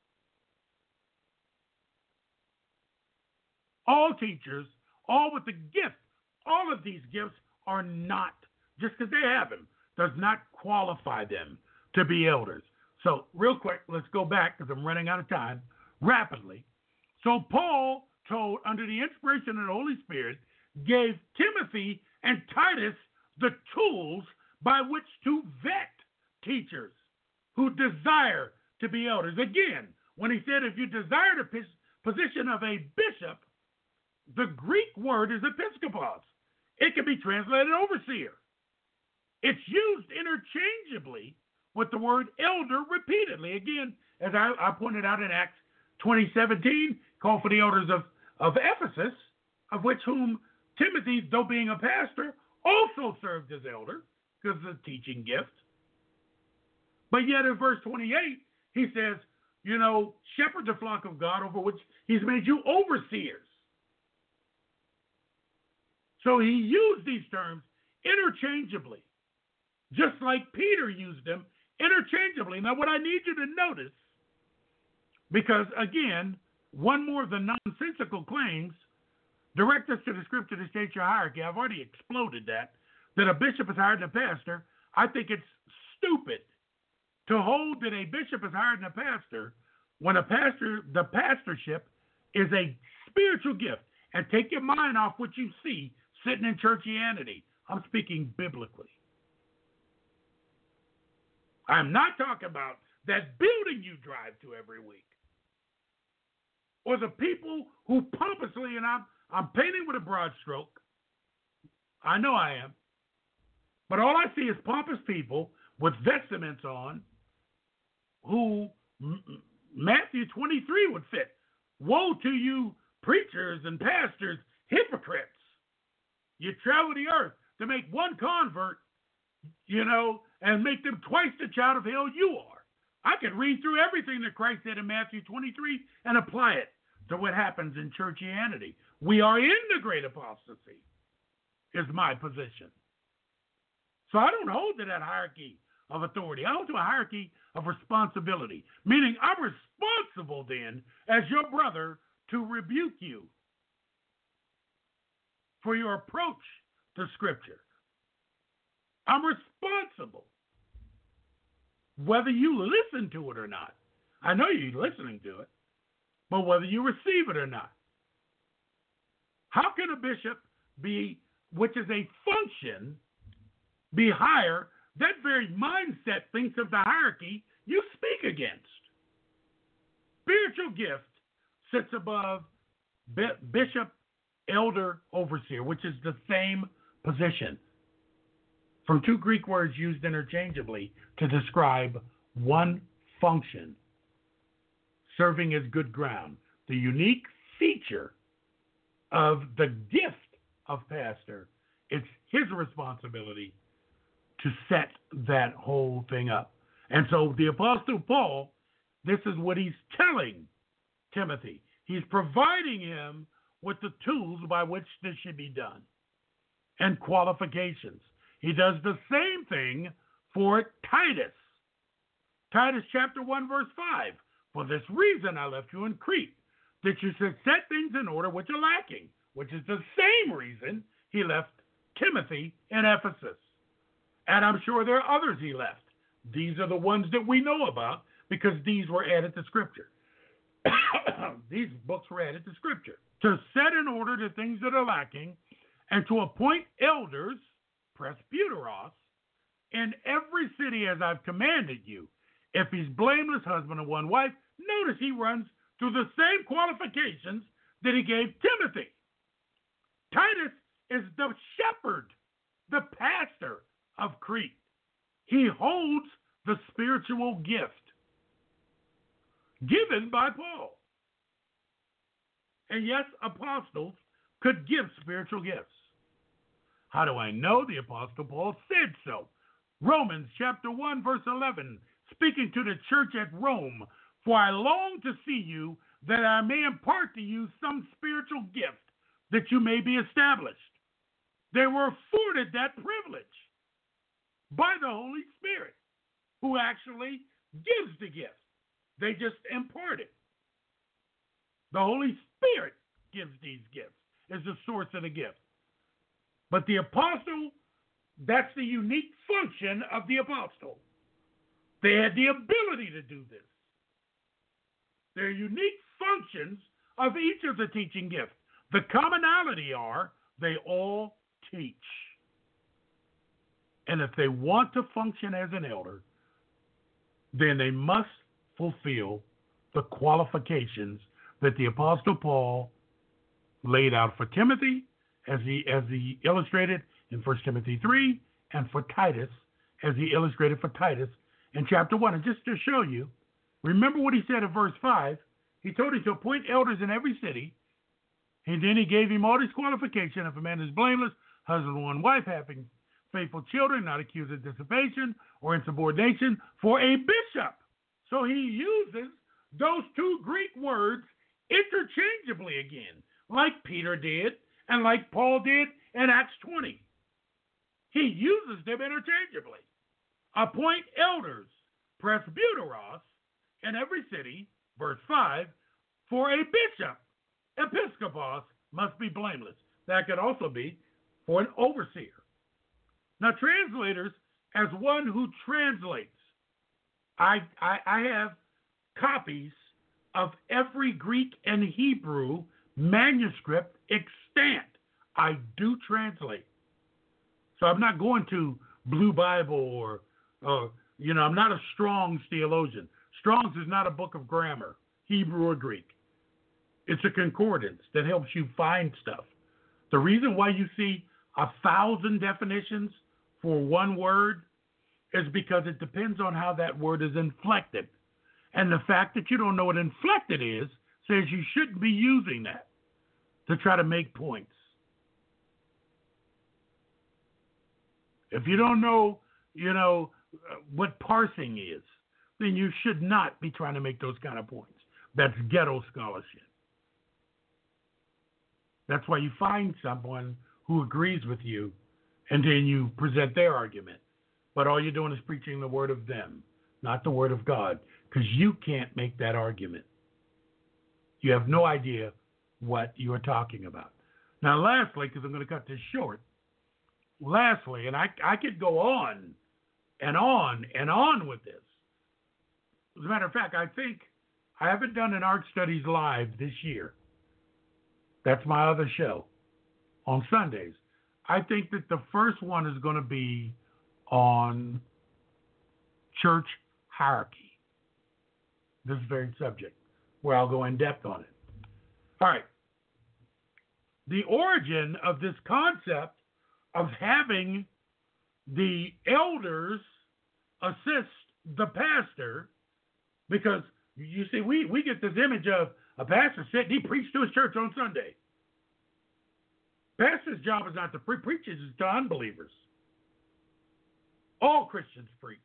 All teachers, all with the gift, all of these gifts are not, just because they have them, does not qualify them to be elders. So real quick, let's go back because I'm running out of time rapidly. So Paul told, under the inspiration of the Holy Spirit, gave Timothy and Titus the tools by which to vet teachers who desire to be elders. Again, when he said if you desire the position of a bishop, the Greek word is episkopos. It can be translated overseer. It's used interchangeably with the word elder repeatedly. Again, as I pointed out in Acts 20:17, called for the elders of Ephesus, of which whom Timothy, though being a pastor, also served as elder because of the teaching gift. But yet in verse 28, he says, shepherd the flock of God over which he's made you overseers. So he used these terms interchangeably, just like Peter used them interchangeably. Now, what I need you to notice, because again, one more of the nonsensical claims direct us to the scripture to state your hierarchy. I've already exploded that a bishop is higher than a pastor. I think it's stupid to hold that a bishop is higher than a pastor when the pastorship is a spiritual gift. And take your mind off what you see sitting in churchianity. I'm speaking biblically. I'm not talking about that building you drive to every week, or the people who pompously, and I'm painting with a broad stroke. I know I am. But all I see is pompous people with vestments on who Matthew 23 would fit. Woe to you, preachers and pastors, hypocrites. You travel the earth to make one convert, and make them twice the child of hell you are. I could read through everything that Christ said in Matthew 23 and apply it to what happens in churchianity. We are in the great apostasy, is my position. So I don't hold to that hierarchy of authority. I hold to a hierarchy of responsibility, meaning I'm responsible then as your brother to rebuke you for your approach to Scripture. I'm responsible, whether you listen to it or not. I know you're listening to it, but whether you receive it or not. How can a bishop be, which is a function, be higher? That very mindset thinks of the hierarchy you speak against. Spiritual gift sits above bishop, elder, overseer, which is the same position, from two Greek words used interchangeably to describe one function, serving as good ground. The unique feature of the gift of pastor, it's his responsibility to set that whole thing up. And so the Apostle Paul, this is what he's telling Timothy. He's providing him with the tools by which this should be done and qualifications. He does the same thing for Titus. Titus chapter 1, verse 5. For this reason I left you in Crete, that you should set things in order which are lacking, which is the same reason he left Timothy in Ephesus. And I'm sure there are others he left. These are the ones that we know about because these were added to Scripture. These books were added to Scripture. To set in order the things that are lacking and to appoint elders, presbyteros, in every city as I've commanded you. If he's blameless, husband of one wife, notice he runs through the same qualifications that he gave Timothy. Titus is the shepherd, the pastor of Crete. He holds the spiritual gift given by Paul. And yes, apostles could give spiritual gifts. How do I know? The Apostle Paul said so. Romans chapter 1, verse 11, speaking to the church at Rome, for I long to see you that I may impart to you some spiritual gift that you may be established. They were afforded that privilege by the Holy Spirit, who actually gives the gift. They just impart it. The Holy Spirit gives these gifts, is the source of the gift. But the apostle, that's the unique function of the apostle. They had the ability to do this. They're unique functions of each of the teaching gifts. The commonality are they all teach. And if they want to function as an elder, then they must fulfill the qualifications that the Apostle Paul laid out for Timothy, as he illustrated in 1 Timothy 3, and for Titus, as he illustrated for Titus in chapter 1. And just to show you, remember what he said in verse 5. He told him to appoint elders in every city, and then he gave him all these qualifications. If a man is blameless, husband, one wife, having faithful children, not accused of dissipation or insubordination, for a bishop. So he uses those two Greek words interchangeably again, like Peter did and like Paul did in Acts 20. He uses them interchangeably. Appoint elders, presbyteros, in every city, verse 5, for a bishop. Episkopos must be blameless. That could also be for an overseer. Now, translators, as one who translates, I have copies of every Greek and Hebrew manuscript extant. I do translate. So I'm not going to Blue Bible or I'm not a Strong's theologian. Strong's is not a book of grammar, Hebrew or Greek. It's a concordance that helps you find stuff. The reason why you see 1,000 definitions for one word is because it depends on how that word is inflected. And the fact that you don't know what inflected is says you shouldn't be using that to try to make points. If you don't know, what parsing is, then you should not be trying to make those kind of points. That's ghetto scholarship. That's why you find someone who agrees with you, and then you present their argument. But all you're doing is preaching the word of them, not the word of God, because you can't make that argument. You have no idea what you are talking about. Now, lastly, because I'm going to cut this short, lastly, and I could go on and on and on with this. As a matter of fact, I think I haven't done an Art Studies Live this year. That's my other show on Sundays. I think that the first one is going to be on church hierarchy, this very subject, where I'll go in depth on it. All right. The origin of this concept of having the elders assist the pastor, because you see, we get this image of a pastor sitting, he preached to his church on Sunday. Pastor's job is not to preach, it's to unbelievers. All Christians preach.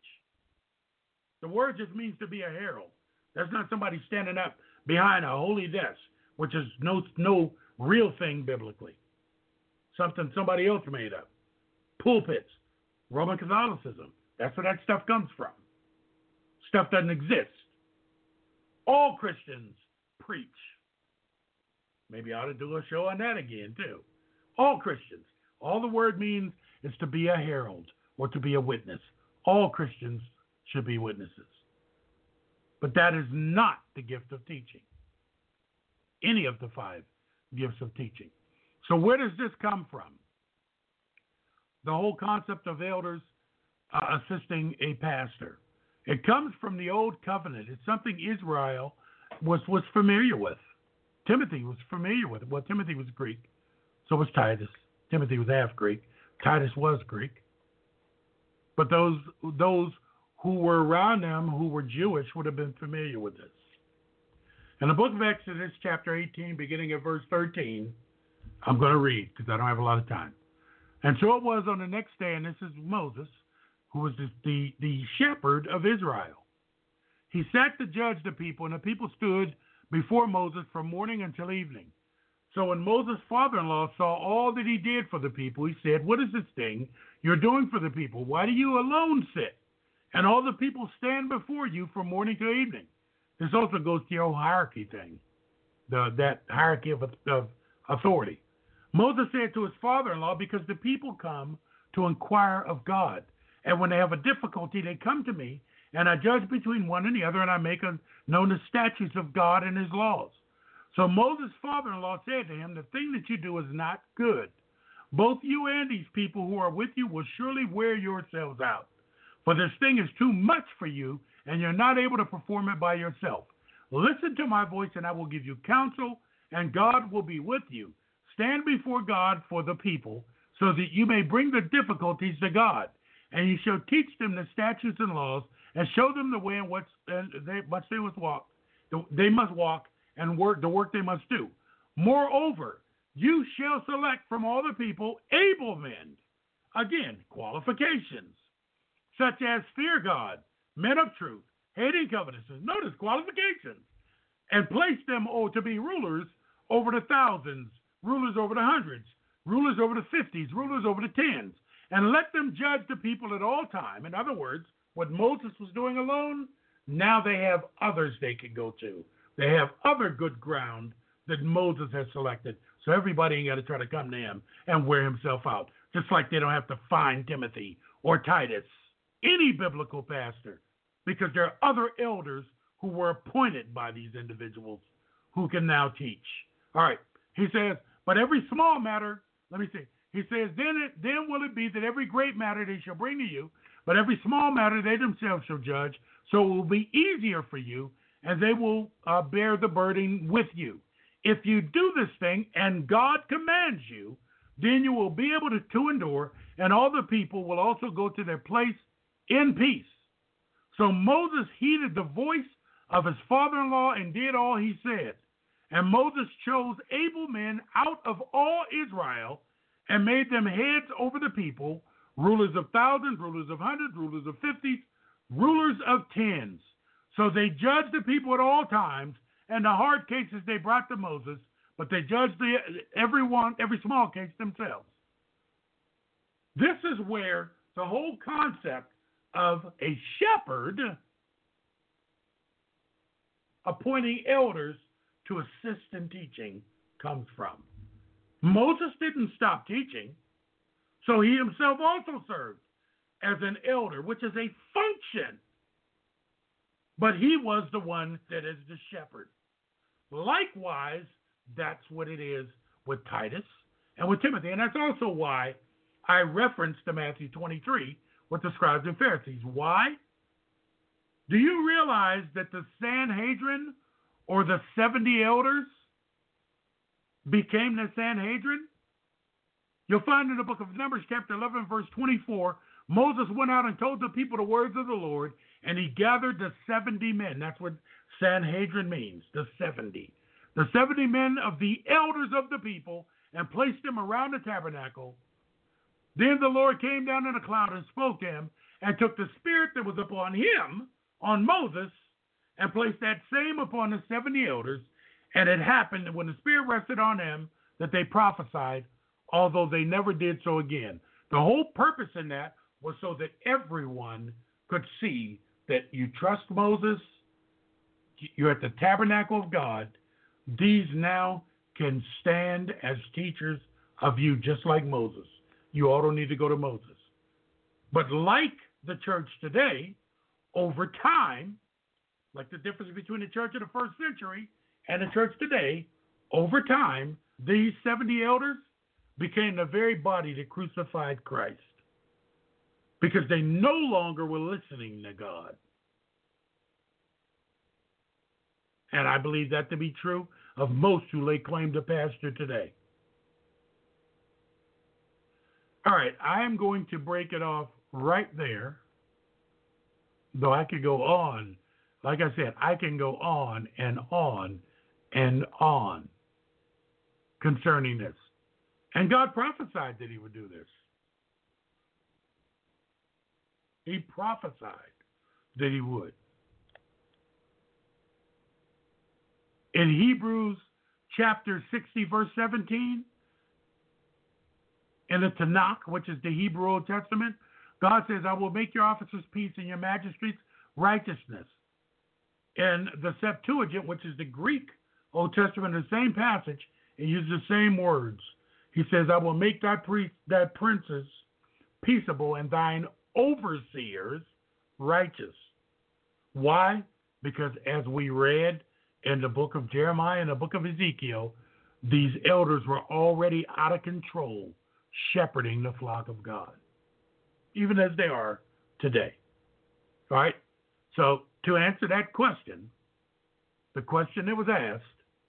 The word just means to be a herald. That's not somebody standing up behind a holy desk which is no real thing biblically. Something somebody else made up. Pulpits, Roman Catholicism. That's where that stuff comes from. Stuff doesn't exist. All Christians preach. Maybe I ought to do a show on that again, too. All Christians. All the word means is to be a herald or to be a witness. All Christians should be witnesses. But that is not the gift of teaching. Any of the 5 gifts of teaching. So where does this come from? The whole concept of elders assisting a pastor. It comes from the Old Covenant. It's something Israel was familiar with. Timothy was familiar with it. Well, Timothy was Greek. So was Titus. Timothy was half Greek. Titus was Greek. But those who were around them who were Jewish would have been familiar with this. In the book of Exodus, chapter 18, beginning at verse 13, I'm going to read because I don't have a lot of time. And so it was on the next day, and this is Moses, who was the shepherd of Israel. He sat to judge the people, and the people stood before Moses from morning until evening. So when Moses' father-in-law saw all that he did for the people, he said, "What is this thing you're doing for the people? Why do you alone sit, and all the people stand before you from morning to evening?" This also goes to your whole hierarchy thing, that hierarchy of authority. Moses said to his father-in-law, "Because the people come to inquire of God. And when they have a difficulty, they come to me, and I judge between one and the other, and I make known the statutes of God and his laws." So Moses' father-in-law said to him, "The thing that you do is not good. Both you and these people who are with you will surely wear yourselves out. For this thing is too much for you, and you're not able to perform it by yourself. Listen to my voice, and I will give you counsel, and God will be with you. Stand before God for the people, so that you may bring the difficulties to God. And you shall teach them the statutes and laws, and show them the way in which they must walk. They must walk and the work they must do. Moreover, you shall select from all the people able men." Again, qualifications, such as fear God, men of truth, hating covetousness. Notice qualifications. "And place them to be rulers over the thousands, rulers over the hundreds, rulers over the 50s, rulers over the 10s. And let them judge the people at all time." In other words, what Moses was doing alone, now they have others they can go to. They have other good ground that Moses has selected. So everybody ain't got to try to come to him and wear himself out. Just like they don't have to find Timothy or Titus, any biblical pastor, because there are other elders who were appointed by these individuals who can now teach. All right. He says, "But every small matter," let me see. He says, then will it be that every great matter they shall bring to you, but every small matter they themselves shall judge. So it will be easier for you, and they will bear the burden with you. If you do this thing, and God commands you, then you will be able to endure, and all the people will also go to their place in peace." So Moses heeded the voice of his father-in-law and did all he said. And Moses chose able men out of all Israel and made them heads over the people, rulers of thousands, rulers of hundreds, rulers of 50s, rulers of 10s. So they judged the people at all times, and the hard cases they brought to Moses, but they judged every small case themselves. This is where the whole concept of a shepherd appointing elders to assist in teaching comes from. Moses didn't stop teaching, so he himself also served as an elder, which is a function. But he was the one that is the shepherd. Likewise, that's what it is with Titus and with Timothy. And that's also why I referenced to Matthew 23 with the scribes and Pharisees. Why? Do you realize that the Sanhedrin, or the 70 elders, became the Sanhedrin? You'll find in the book of Numbers, chapter 11, verse 24, Moses went out and told the people the words of the Lord, and he gathered the 70 men. That's what Sanhedrin means, the 70. The 70 men of the elders of the people, and placed them around the tabernacle. Then the Lord came down in a cloud and spoke to him, and took the spirit that was upon him, on Moses, and placed that same upon the 70 elders. And it happened when the Spirit rested on them that they prophesied, although they never did so again. The whole purpose in that was so that everyone could see that you trust Moses, you're at the tabernacle of God. These now can stand as teachers of you just like Moses. You all don't need to go to Moses. But like the church today, over time, like the difference between the church of the first century and the church today, over time, these 70 elders became the very body that crucified Christ because they no longer were listening to God. And I believe that to be true of most who lay claim to pastor today. All right, I am going to break it off right there, though I could go on. Like I said, I can go on and on and on concerning this. And God prophesied that he would do this. He prophesied that he would. In Hebrews chapter 60, verse 17, in the Tanakh, which is the Hebrew Old Testament, God says, I will make your officers peace and your magistrates righteousness. In the Septuagint, which is the Greek Old Testament, the same passage, it uses the same words. He says, I will make thy princes peaceable and thine overseers righteous. Why? Because as we read in the book of Jeremiah and the book of Ezekiel, these elders were already out of control, shepherding the flock of God, even as they are today. All right? So to answer that question, the question that was asked,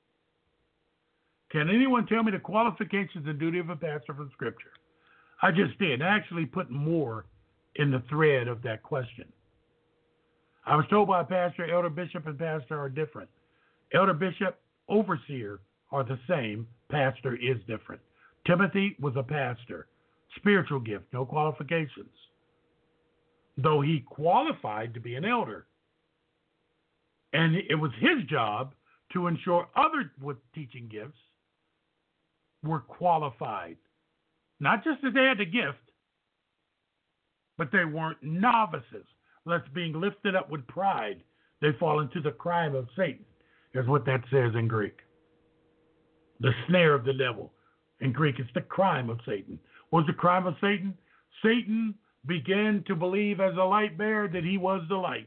can anyone tell me the qualifications and duty of a pastor from Scripture? I just did. I actually put more in the thread of that question. I was told by a pastor, elder, bishop, and pastor are different. Elder, bishop, overseer are the same. Pastor is different. Timothy was a pastor. Spiritual gift, no qualifications. Though he qualified to be an elder. And it was his job to ensure others with teaching gifts were qualified. Not just that they had the gift, but they weren't novices. Lest being lifted up with pride, they fall into the crime of Satan, is what that says in Greek. The snare of the devil. In Greek, it's the crime of Satan. What was the crime of Satan? Satan began to believe as a light bearer that he was the light.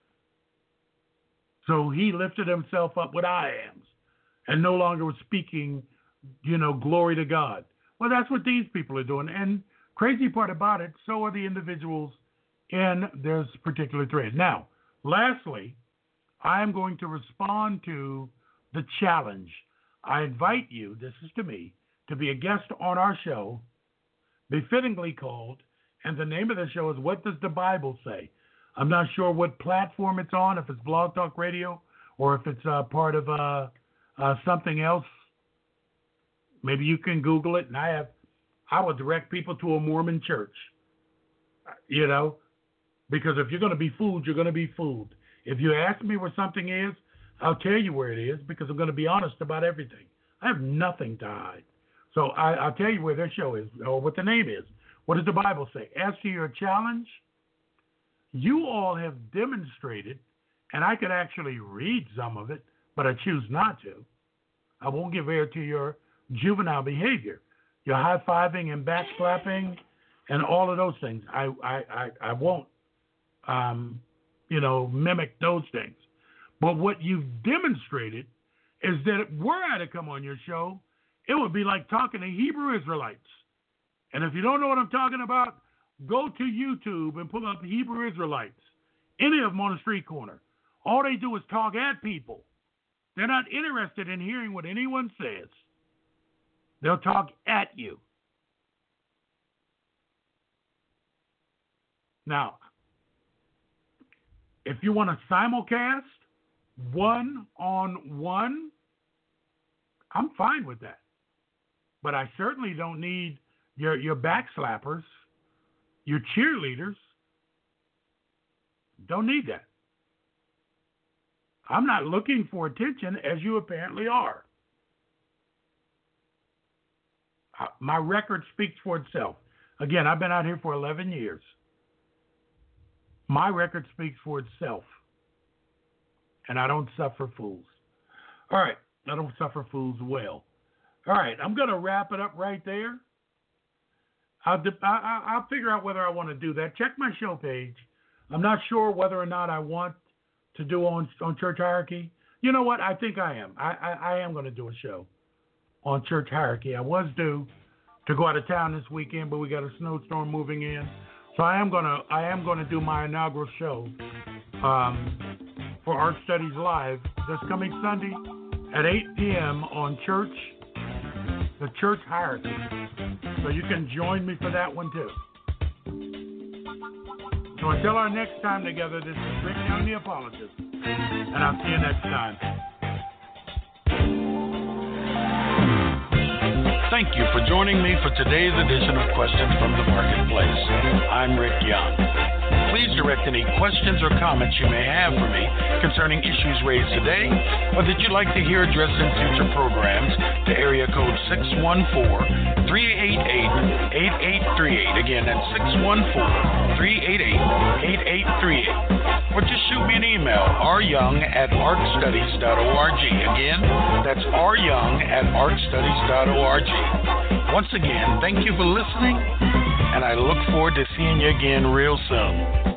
So he lifted himself up with I ams and no longer was speaking, glory to God. Well, that's what these people are doing. And crazy part about it, so are the individuals in this particular thread. Now, lastly, I am going to respond to the challenge. I invite you, this is to me, to be a guest on our show, befittingly called, and the name of the show is What Does the Bible Say? I'm not sure what platform it's on, if it's Blog Talk Radio or if it's part of something else. Maybe you can Google it, and I will direct people to a Mormon church, because if you're going to be fooled, you're going to be fooled. If you ask me where something is, I'll tell you where it is because I'm going to be honest about everything. I have nothing to hide. So I'll tell you where their show is or what the name is. What does the Bible say? As to your challenge, you all have demonstrated, and I could actually read some of it, but I choose not to. I won't give ear to your juvenile behavior, your high-fiving and backslapping and all of those things. I won't, mimic those things. But what you've demonstrated is that were I to come on your show, it would be like talking to Hebrew Israelites. And if you don't know what I'm talking about, go to YouTube and pull up Hebrew Israelites. Any of them on the street corner. All they do is talk at people. They're not interested in hearing what anyone says. They'll talk at you. Now, if you want to simulcast one-on-one, I'm fine with that. But I certainly don't need your backslappers, your cheerleaders. Don't need that. I'm not looking for attention, as you apparently are. My record speaks for itself. Again, I've been out here for 11 years. My record speaks for itself. And I don't suffer fools. All right. I don't suffer fools well. All right. I'm going to wrap it up right there. I'll figure out whether I want to do that. Check my show page. I'm not sure whether or not I want to do on church hierarchy. You know what? I think I am. I am going to do a show on church hierarchy. I was due to go out of town this weekend, but we got a snowstorm moving in. So I am gonna do my inaugural show for Art Studies Live this coming Sunday at 8 p.m. on the church hierarchy. So you can join me for that one too. So until our next time together, this is Rick Young, the Apologist, and I'll see you next time. Thank you for joining me for today's edition of Questions from the Marketplace. I'm Rick Young. Please direct any questions or comments you may have for me concerning issues raised today or that you'd like to hear addressed in future programs to area code 614-388-8838. Again, that's 614-388-8838. Or just shoot me an email, ryoung@artstudies.org. Again, that's ryoung@artstudies.org. Once again, thank you for listening, and I look forward to seeing you again real soon.